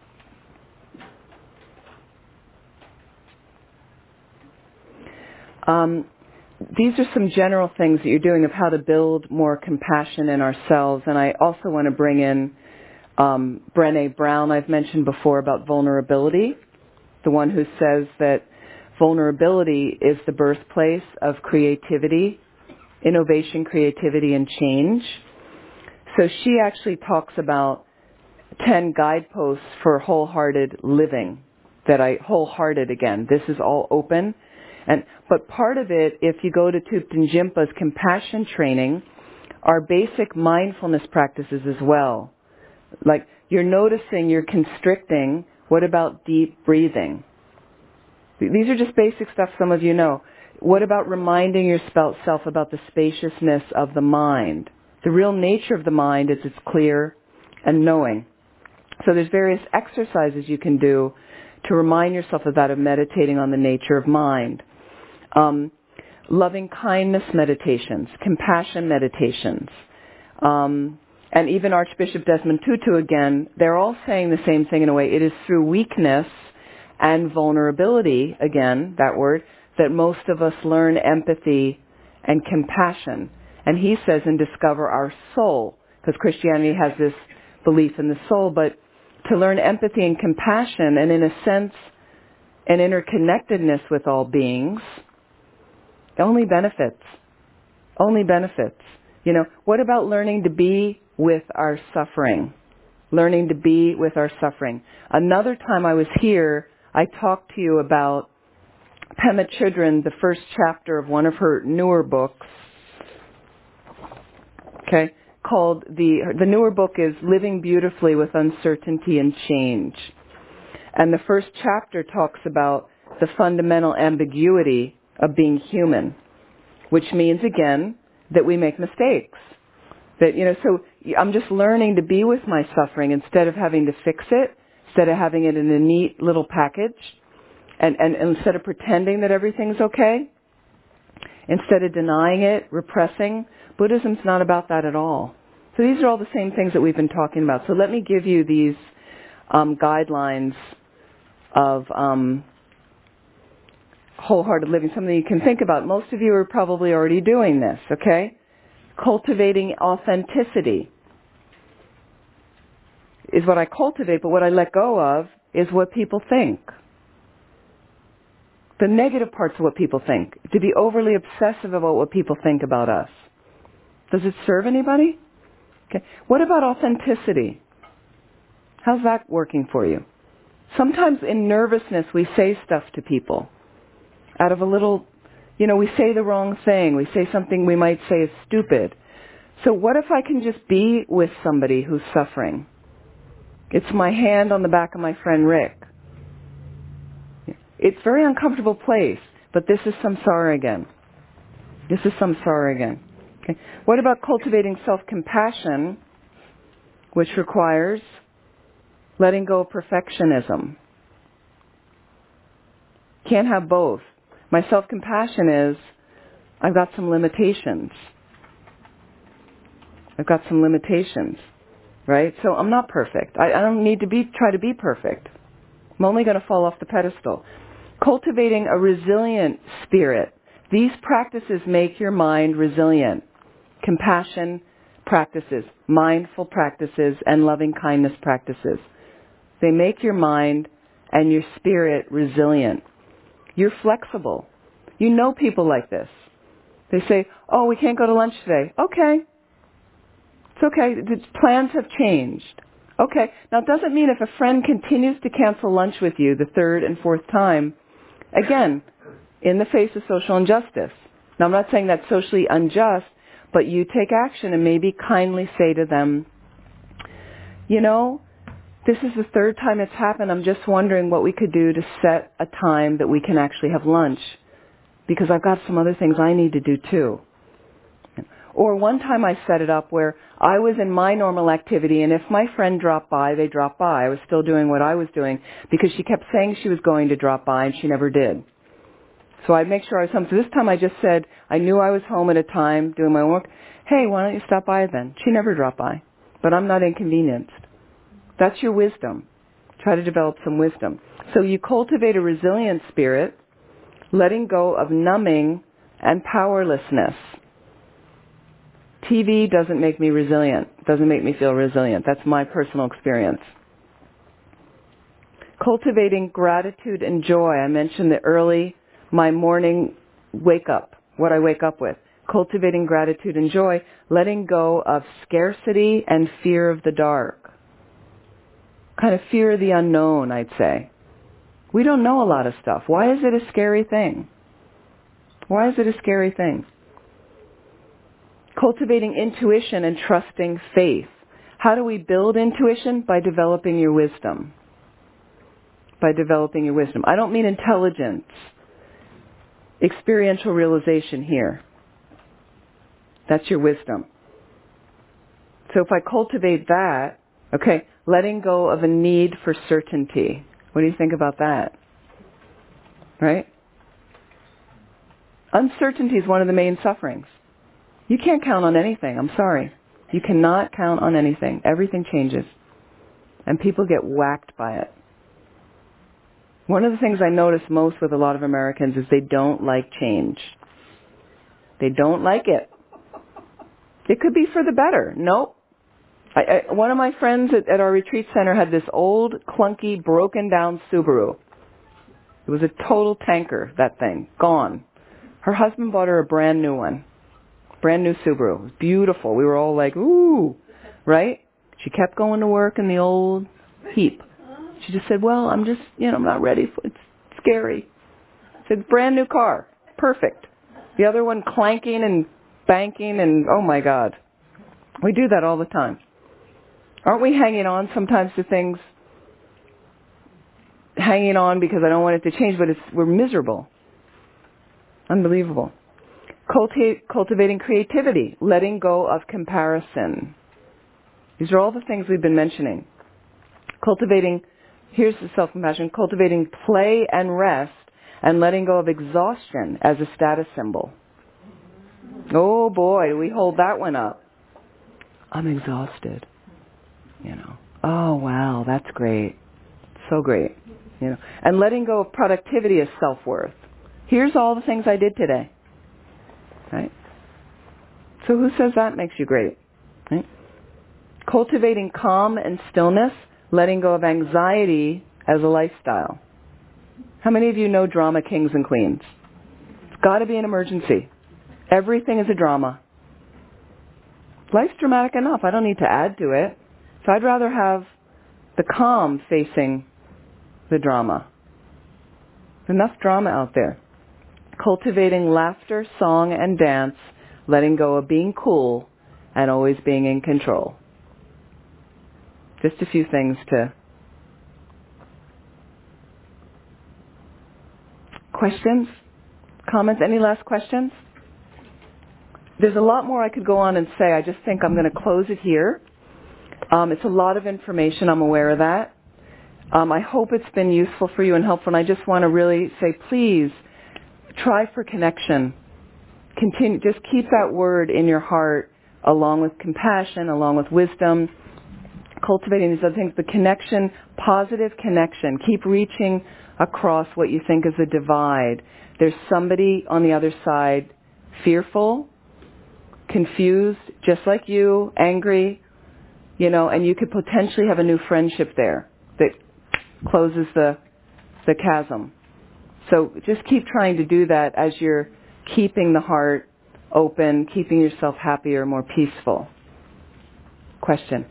These are some general things that you're doing of how to build more compassion in ourselves. And I also want to bring in Brené Brown, I've mentioned before, about vulnerability. The one who says that vulnerability is the birthplace of creativity, innovation, creativity, and change. So she actually talks about 10 guideposts for wholehearted living. Wholehearted again. This is all open. But part of it, if you go to Thupten Jinpa's compassion training, are basic mindfulness practices as well. Like you're noticing, you're constricting. What about deep breathing? These are just basic stuff some of you know. What about reminding yourself about the spaciousness of the mind? The real nature of the mind is it's clear and knowing. So there's various exercises you can do to remind yourself of that, of meditating on the nature of mind. Loving kindness meditations, compassion meditations, And even Archbishop Desmond Tutu again, they're all saying the same thing in a way. It is through weakness and vulnerability, again, that word, that most of us learn empathy and compassion. And he says, and discover our soul, because Christianity has this belief in the soul, but to learn empathy and compassion, and in a sense, an interconnectedness with all beings, only benefits. Only benefits. You know, what about learning to be with our suffering? Learning to be with our suffering. Another time I was here, I talked to you about Pema Chodron, the first chapter of one of her newer books, okay, called, the newer book is Living Beautifully with Uncertainty and Change. And the first chapter talks about the fundamental ambiguity of being human, which means, again, that we make mistakes. That, you know, so I'm just learning to be with my suffering instead of having to fix it, instead of having it in a neat little package, and instead of pretending that everything's okay, instead of denying it, repressing. Buddhism's not about that at all. So these are all the same things that we've been talking about. So let me give you these guidelines of wholehearted living, something you can think about. Most of you are probably already doing this, okay? Cultivating authenticity is what I cultivate, but what I let go of is what people think. The negative parts of what people think. To be overly obsessive about what people think about us. Does it serve anybody? Okay. What about authenticity? How's that working for you? Sometimes in nervousness we say stuff to people out of a little, you know, we say the wrong thing. We say something we might say is stupid. So what if I can just be with somebody who's suffering? It's my hand on the back of my friend Rick. It's a very uncomfortable place, but this is samsara again. This is samsara again. Okay. What about cultivating self-compassion, which requires letting go of perfectionism? Can't have both. My self-compassion is, I've got some limitations. I've got some limitations, right? So I'm not perfect. I don't need to try to be perfect. I'm only going to fall off the pedestal. Cultivating a resilient spirit. These practices make your mind resilient. Compassion practices, mindful practices, and loving kindness practices. They make your mind and your spirit resilient. You're flexible. You know people like this. They say, oh, we can't go to lunch today. Okay. It's okay. The plans have changed. Okay. Now, it doesn't mean if a friend continues to cancel lunch with you the third and fourth time, again, in the face of social injustice. Now, I'm not saying that's socially unjust, but you take action and maybe kindly say to them, you know, this is the third time it's happened. I'm just wondering what we could do to set a time that we can actually have lunch, because I've got some other things I need to do too. Or one time I set it up where I was in my normal activity, and if my friend dropped by, they dropped by. I was still doing what I was doing because she kept saying she was going to drop by and she never did. So I'd make sure I was home. So this time I just said, I knew I was home at a time doing my work. Hey, why don't you stop by then? She never dropped by, but I'm not inconvenienced. That's your wisdom. Try to develop some wisdom. So you cultivate a resilient spirit, letting go of numbing and powerlessness. TV doesn't make me resilient, doesn't make me feel resilient. That's my personal experience. Cultivating gratitude and joy. I mentioned my morning wake up, what I wake up with. Cultivating gratitude and joy, letting go of scarcity and fear of the dark. Kind of fear of the unknown, I'd say. We don't know a lot of stuff. Why is it a scary thing? Why is it a scary thing? Cultivating intuition and trusting faith. How do we build intuition? By developing your wisdom. By developing your wisdom. I don't mean intelligence. Experiential realization here. That's your wisdom. So if I cultivate that, okay, letting go of a need for certainty. What do you think about that? Right? Uncertainty is one of the main sufferings. You can't count on anything. I'm sorry. You cannot count on anything. Everything changes. And people get whacked by it. One of the things I notice most with a lot of Americans is they don't like change. They don't like it. It could be for the better. Nope. One of my friends at our retreat center had this old, clunky, broken down Subaru. It was a total tanker, that thing. Gone. Her husband bought her a brand new one. Brand new Subaru. It was beautiful. We were all like, ooh, right? She kept going to work in the old heap. She just said, well, I'm just, I'm not ready. It's scary. I said, brand new car. Perfect. The other one clanking and banking and, oh my God. We do that all the time. Aren't we hanging on sometimes to things? Hanging on because I don't want it to change, but we're miserable. Unbelievable. Cultivating creativity. Letting go of comparison. These are all the things we've been mentioning. Here's the self-compassion, cultivating play and rest and letting go of exhaustion as a status symbol. Oh boy, we hold that one up. I'm exhausted. Oh wow, that's great. So great. And letting go of productivity as self-worth. Here's all the things I did today. Right? So who says that makes you great? Right? Cultivating calm and stillness, letting go of anxiety as a lifestyle. How many of you know drama kings and queens? It's got to be an emergency. Everything is a drama. Life's dramatic enough. I don't need to add to it. So I'd rather have the calm facing the drama. There's enough drama out there. Cultivating laughter, song, and dance, letting go of being cool and always being in control. Just a few things to... Questions? Comments? Any last questions? There's a lot more I could go on and say. I just think I'm going to close it here. It's a lot of information. I'm aware of that. I hope it's been useful for you and helpful. And I just want to really say, please, try for connection. Continue. Just keep that word in your heart along with compassion, along with wisdom, cultivating these other things. The connection, positive connection. Keep reaching across what you think is a divide. There's somebody on the other side fearful, confused, just like you, angry, and you could potentially have a new friendship there that closes the chasm. So just keep trying to do that as you're keeping the heart open, keeping yourself happier, more peaceful. Question?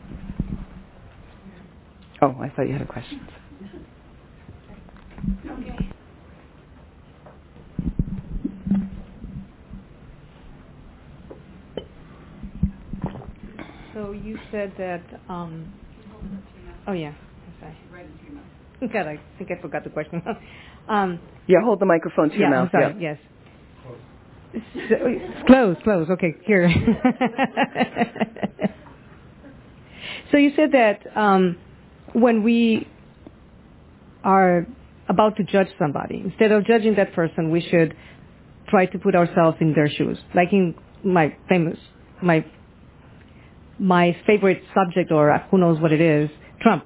Oh, I thought you had a question. Okay. So you said that, oh yeah, sorry. God, I think I forgot the question. Yeah, hold the microphone to your mouth. I'm sorry, yes. So, close, okay, here. So you said that when we are about to judge somebody, instead of judging that person, we should try to put ourselves in their shoes. Like in my favorite subject, or who knows what it is, Trump.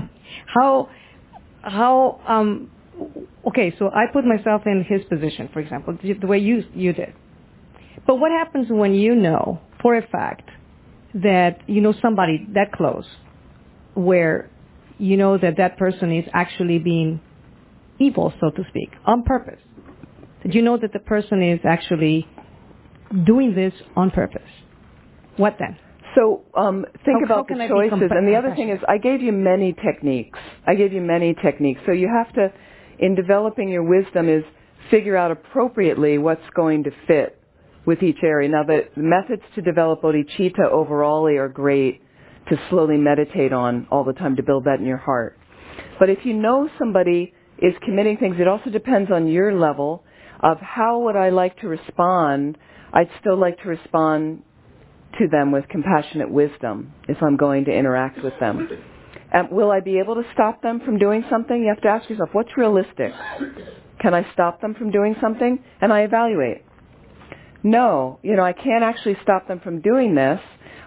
Okay, so I put myself in his position, for example, the way you did. But what happens when you know for a fact that you know somebody that close, where you know that person is actually being evil, so to speak, on purpose? That you know that the person is actually doing this on purpose. What then? So think about the choices. And the other thing is, I gave you many techniques. So you have to, in developing your wisdom, is figure out appropriately what's going to fit with each area. Now, the methods to develop bodhicitta overall are great to slowly meditate on all the time, to build that in your heart. But if you know somebody is committing things, it also depends on your level of how would I like to respond. I'd still like to respond to them with compassionate wisdom if I'm going to interact with them. Will I be able to stop them from doing something? You have to ask yourself, what's realistic? Can I stop them from doing something? And I evaluate. No, I can't actually stop them from doing this,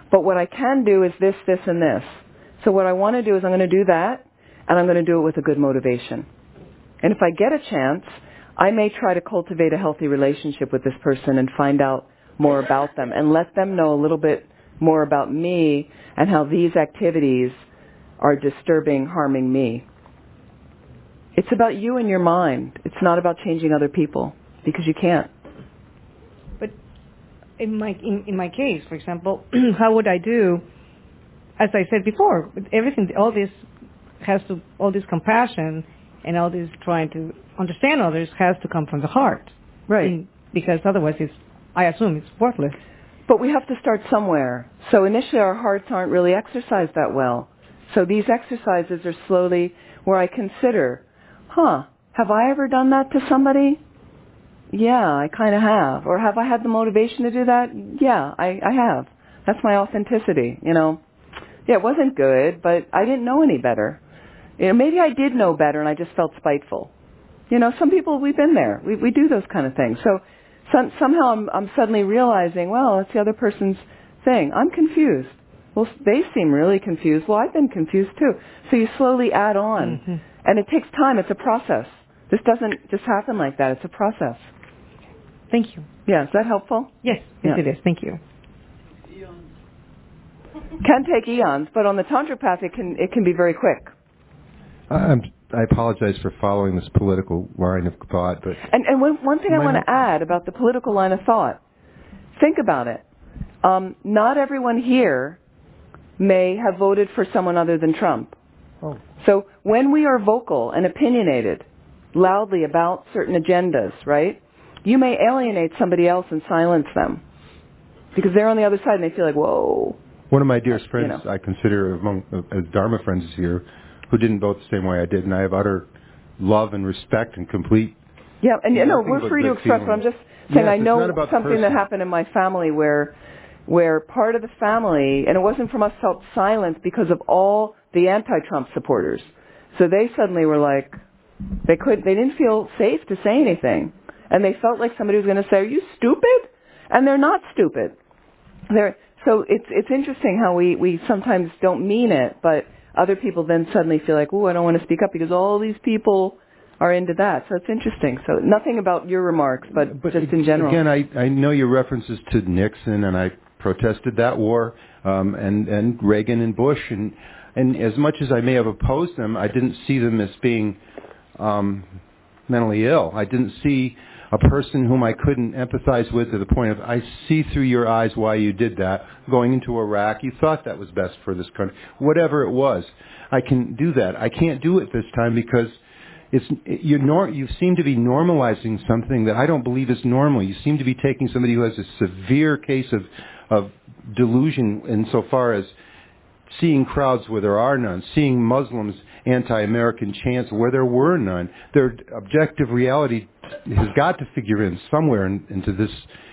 But what I can do is this, this, and this. So what I want to do is I'm going to do that, and I'm going to do it with a good motivation. And if I get a chance, I may try to cultivate a healthy relationship with this person and find out more about them and let them know a little bit more about me and how these activities are disturbing, harming me. It's about you and your mind. It's not about changing other people, because you can't. But in my case, for example, how would I do? As I said before, everything, all this compassion and all this trying to understand others has to come from the heart, Right? Because otherwise, I assume it's worthless. But we have to start somewhere. So initially, our hearts aren't really exercised that well. So these exercises are slowly where I consider, have I ever done that to somebody? Yeah, I kind of have. Or have I had the motivation to do that? Yeah, I have. That's my authenticity, Yeah, it wasn't good, but I didn't know any better. Maybe I did know better and I just felt spiteful. Some people, we've been there. We do those kind of things. So somehow I'm suddenly realizing, well, it's the other person's thing. I'm confused. Well, they seem really confused. Well, I've been confused too. So you slowly add on. Mm-hmm. And it takes time. It's a process. This doesn't just happen like that. It's a process. Thank you. Yeah, is that helpful? Yes, it is. Thank you. Can take eons, but on the tantric path it can be very quick. I apologize for following this political line of thought, but and one thing I want to add about the political line of thought. Think about it. Not everyone here may have voted for someone other than Trump. Oh. So when we are vocal and opinionated loudly about certain agendas, right, you may alienate somebody else and silence them because they're on the other side and they feel like, whoa. One of my dearest friends, I consider as Dharma friends here, who didn't vote the same way I did, and I have utter love and respect and complete. Yeah, and we're free to express, but I'm just saying I know something that happened in my family where part of the family, and it wasn't from us, felt silence because of all the anti-Trump supporters. So they suddenly were like, they didn't feel safe to say anything. And they felt like somebody was going to say, are you stupid? And they're not stupid. So it's interesting how we sometimes don't mean it, but other people then suddenly feel like, I don't want to speak up because all these people are into that. So it's interesting. So nothing about your remarks, but just in general. Again, I know your references to Nixon, and I protested that war, and Reagan and Bush, and as much as I may have opposed them, I didn't see them as being mentally ill. I didn't see a person whom I couldn't empathize with to the point of, I see through your eyes why you did that. Going into Iraq, you thought that was best for this country. Whatever it was, I can do that. I can't do it this time because you seem to be normalizing something that I don't believe is normal. You seem to be taking somebody who has a severe case of delusion insofar as seeing crowds where there are none, seeing Muslims anti-American chants where there were none. Their objective reality has got to figure in somewhere into this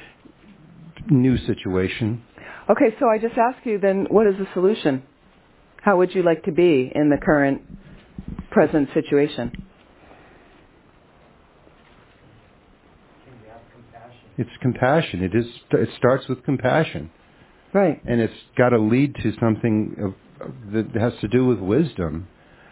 new situation. Okay, so I just ask you then, what is the solution? How would you like to be in the current, present situation? It's compassion. It starts with compassion. Right. And it's got to lead to something that has to do with wisdom.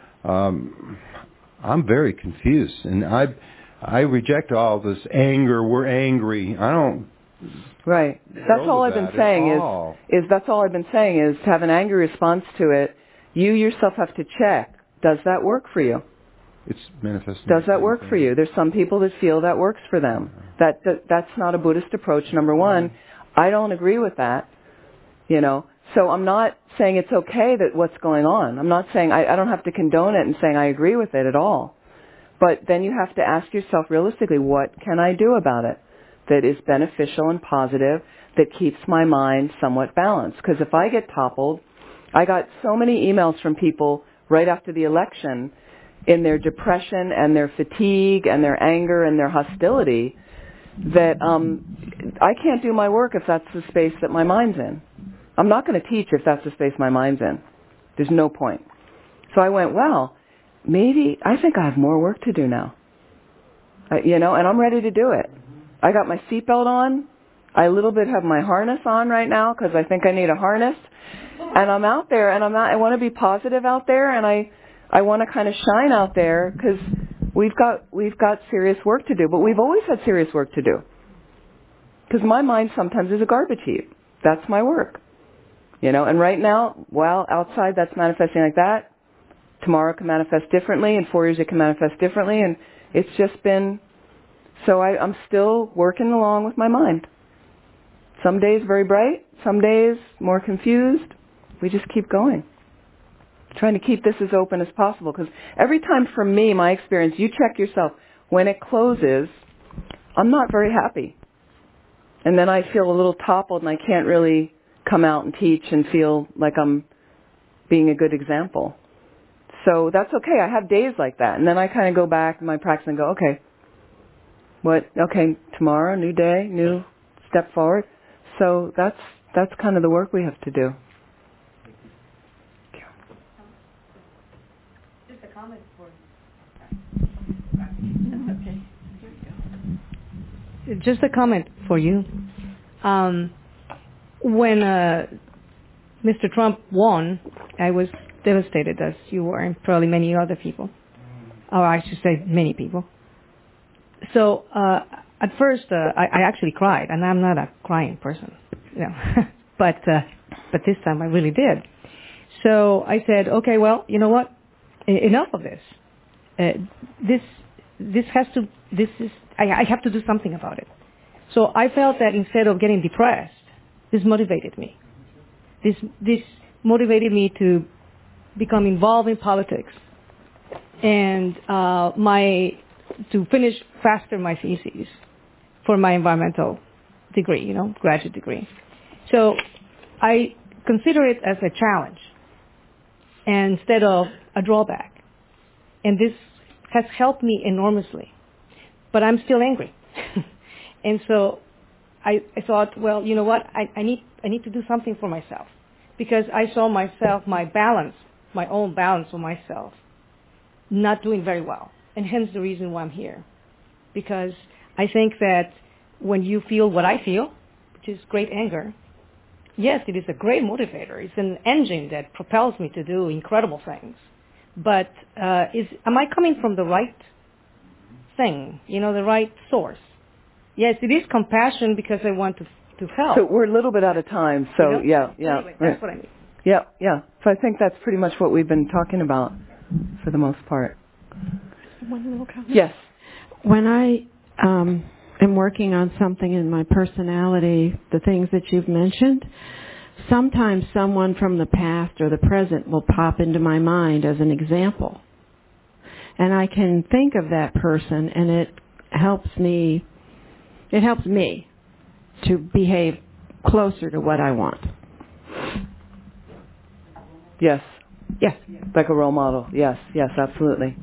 I'm very confused, and I reject all this anger. We're angry. I don't. Right. That's all I've been saying is that's all I've been saying is to have an angry response to it. You yourself have to check. Does that work for you? It's manifesting. Does that work for you? There's some people that feel that works for them. That's not a Buddhist approach. Number one, I don't agree with that. So I'm not saying it's okay that what's going on. I'm not saying I don't have to condone it and saying I agree with it at all. But then you have to ask yourself realistically, what can I do about it that is beneficial and positive, that keeps my mind somewhat balanced? Because if I get toppled, I got so many emails from people right after the election in their depression and their fatigue and their anger and their hostility that I can't do my work if that's the space that my mind's in. I'm not going to teach if that's the space my mind's in. There's no point. So I went, well, maybe I think I have more work to do now. And I'm ready to do it. I got my seatbelt on. I a little bit have my harness on right now because I think I need a harness. And I'm out there, and I want to be positive out there, and I want to kind of shine out there because we've got serious work to do. But we've always had serious work to do. Because my mind sometimes is a garbage heap. That's my work. And right now, well, outside that's manifesting like that. Tomorrow it can manifest differently. In 4 years it can manifest differently. And it's just been, so I'm still working along with my mind. Some days very bright, some days more confused. We just keep going. Trying to keep this as open as possible. Because every time for me, my experience, you check yourself, when it closes, I'm not very happy. And then I feel a little toppled and I can't really come out and teach and feel like I'm being a good example. So that's okay. I have days like that. And then I kind of go back in my practice and go, okay, tomorrow, new day, new step forward. So that's kind of the work we have to do. Just a comment for Just a comment for you. When Mr. Trump won, I was devastated, as you were, and probably many other people. Or I should say many people. So at first, I actually cried, and I'm not a crying person, but this time I really did. So I said, okay, well, you know what? Enough of this. I have to do something about it. So I felt that instead of getting depressed, this motivated me. This motivated me to become involved in politics and to finish faster my thesis for my environmental degree, graduate degree. So I consider it as a challenge instead of a drawback. And this has helped me enormously. But I'm still angry. And so I thought, well, you know what? I need to do something for myself. Because I saw myself, my own balance for myself, not doing very well. And hence the reason why I'm here. Because I think that when you feel what I feel, which is great anger, yes, it is a great motivator. It's an engine that propels me to do incredible things. But am I coming from the right thing, the right source? Yes, it is compassion because I want to help. So we're a little bit out of time, so yeah. Anyway, that's what I mean. Yeah. So I think that's pretty much what we've been talking about for the most part. One little comment. Yes. When I am working on something in my personality, the things that you've mentioned, sometimes someone from the past or the present will pop into my mind as an example. And I can think of that person, and it helps me to behave closer to what I want. Yes. Yes. Like a role model. Yes, absolutely.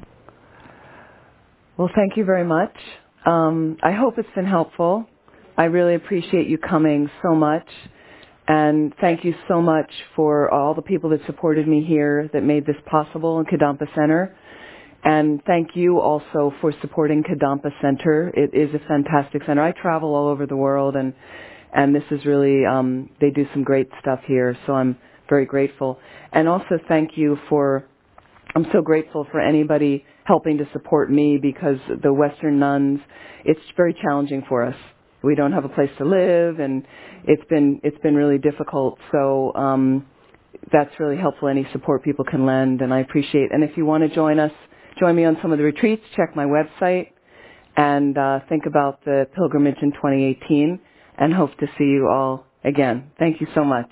Well, thank you very much. I hope it's been helpful. I really appreciate you coming so much. And thank you so much for all the people that supported me here that made this possible in Kadampa Center. And thank you also for supporting Kadampa Center. It is a fantastic center. I travel all over the world, and this is really, they do some great stuff here, so I'm very grateful. And also thank you I'm so grateful for anybody helping to support me, because the Western nuns, it's very challenging for us. We don't have a place to live, and it's been really difficult. So that's really helpful, any support people can lend, and I appreciate. And if you want to join me on some of the retreats, check my website, and think about the pilgrimage in 2018, and hope to see you all again. Thank you so much.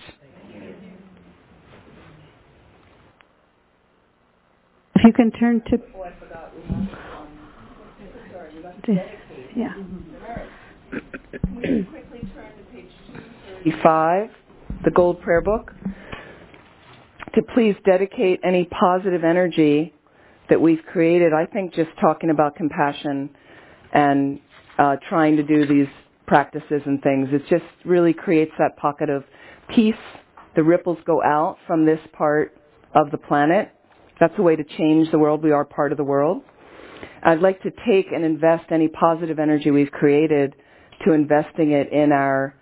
If you can turn to... Oh, I forgot. Yeah. Will you quickly turn to page 235, the Gold Prayer Book, to please dedicate any positive energy that we've created. I think just talking about compassion and trying to do these practices and things, it just really creates that pocket of peace. The ripples go out from this part of the planet. That's a way to change the world. We are part of the world. I'd like to take and invest any positive energy we've created to investing it in our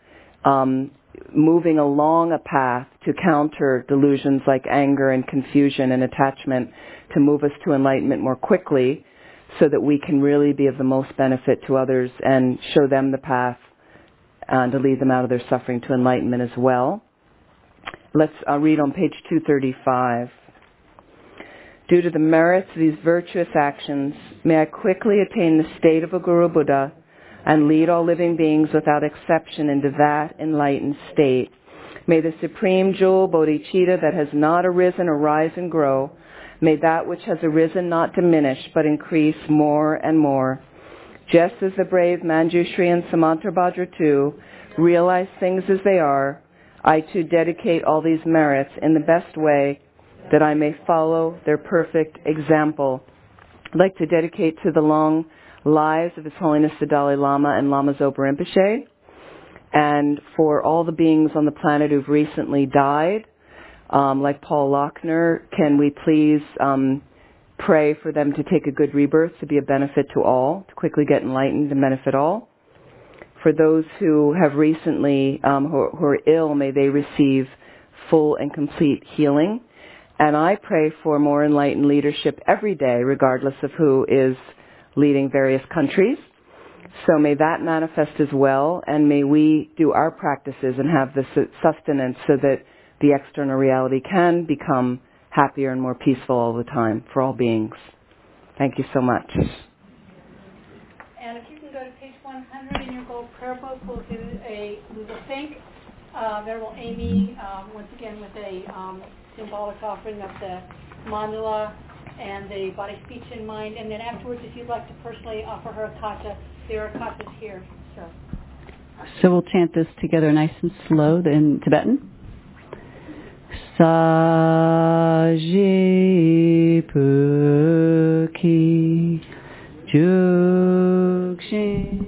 moving along a path to counter delusions like anger and confusion and attachment, to move us to enlightenment more quickly so that we can really be of the most benefit to others and show them the path to lead them out of their suffering to enlightenment as well. Let's read on page 235. Due to the merits of these virtuous actions, may I quickly attain the state of a Guru Buddha and lead all living beings without exception into that enlightened state. May the supreme jewel bodhicitta that has not arisen arise and grow. May that which has arisen not diminish but increase more and more. Just as the brave Manjushri and Samantabhadra too realize things as they are, I too dedicate all these merits in the best way that I may follow their perfect example. I'd like to dedicate to the long lives of His Holiness the Dalai Lama and Lama Zopa Rinpoche, and for all the beings on the planet who've recently died, like Paul Lochner, can we please pray for them to take a good rebirth, to be a benefit to all, to quickly get enlightened and benefit all. For those who have recently, who are ill, may they receive full and complete healing. And I pray for more enlightened leadership every day, regardless of who is leading various countries. So may that manifest as well, and may we do our practices and have the sustenance so that the external reality can become happier and more peaceful all the time for all beings. Thank you so much. And if you can go to page 100 in your gold prayer book, we will thank Venerable Amy once again with a symbolic offering of the mandala and the body, speech, and mind. And then afterwards, if you'd like to personally offer her a kata, there are katas here. So we'll chant this together nice and slow in Tibetan. Saji Puki Jukshin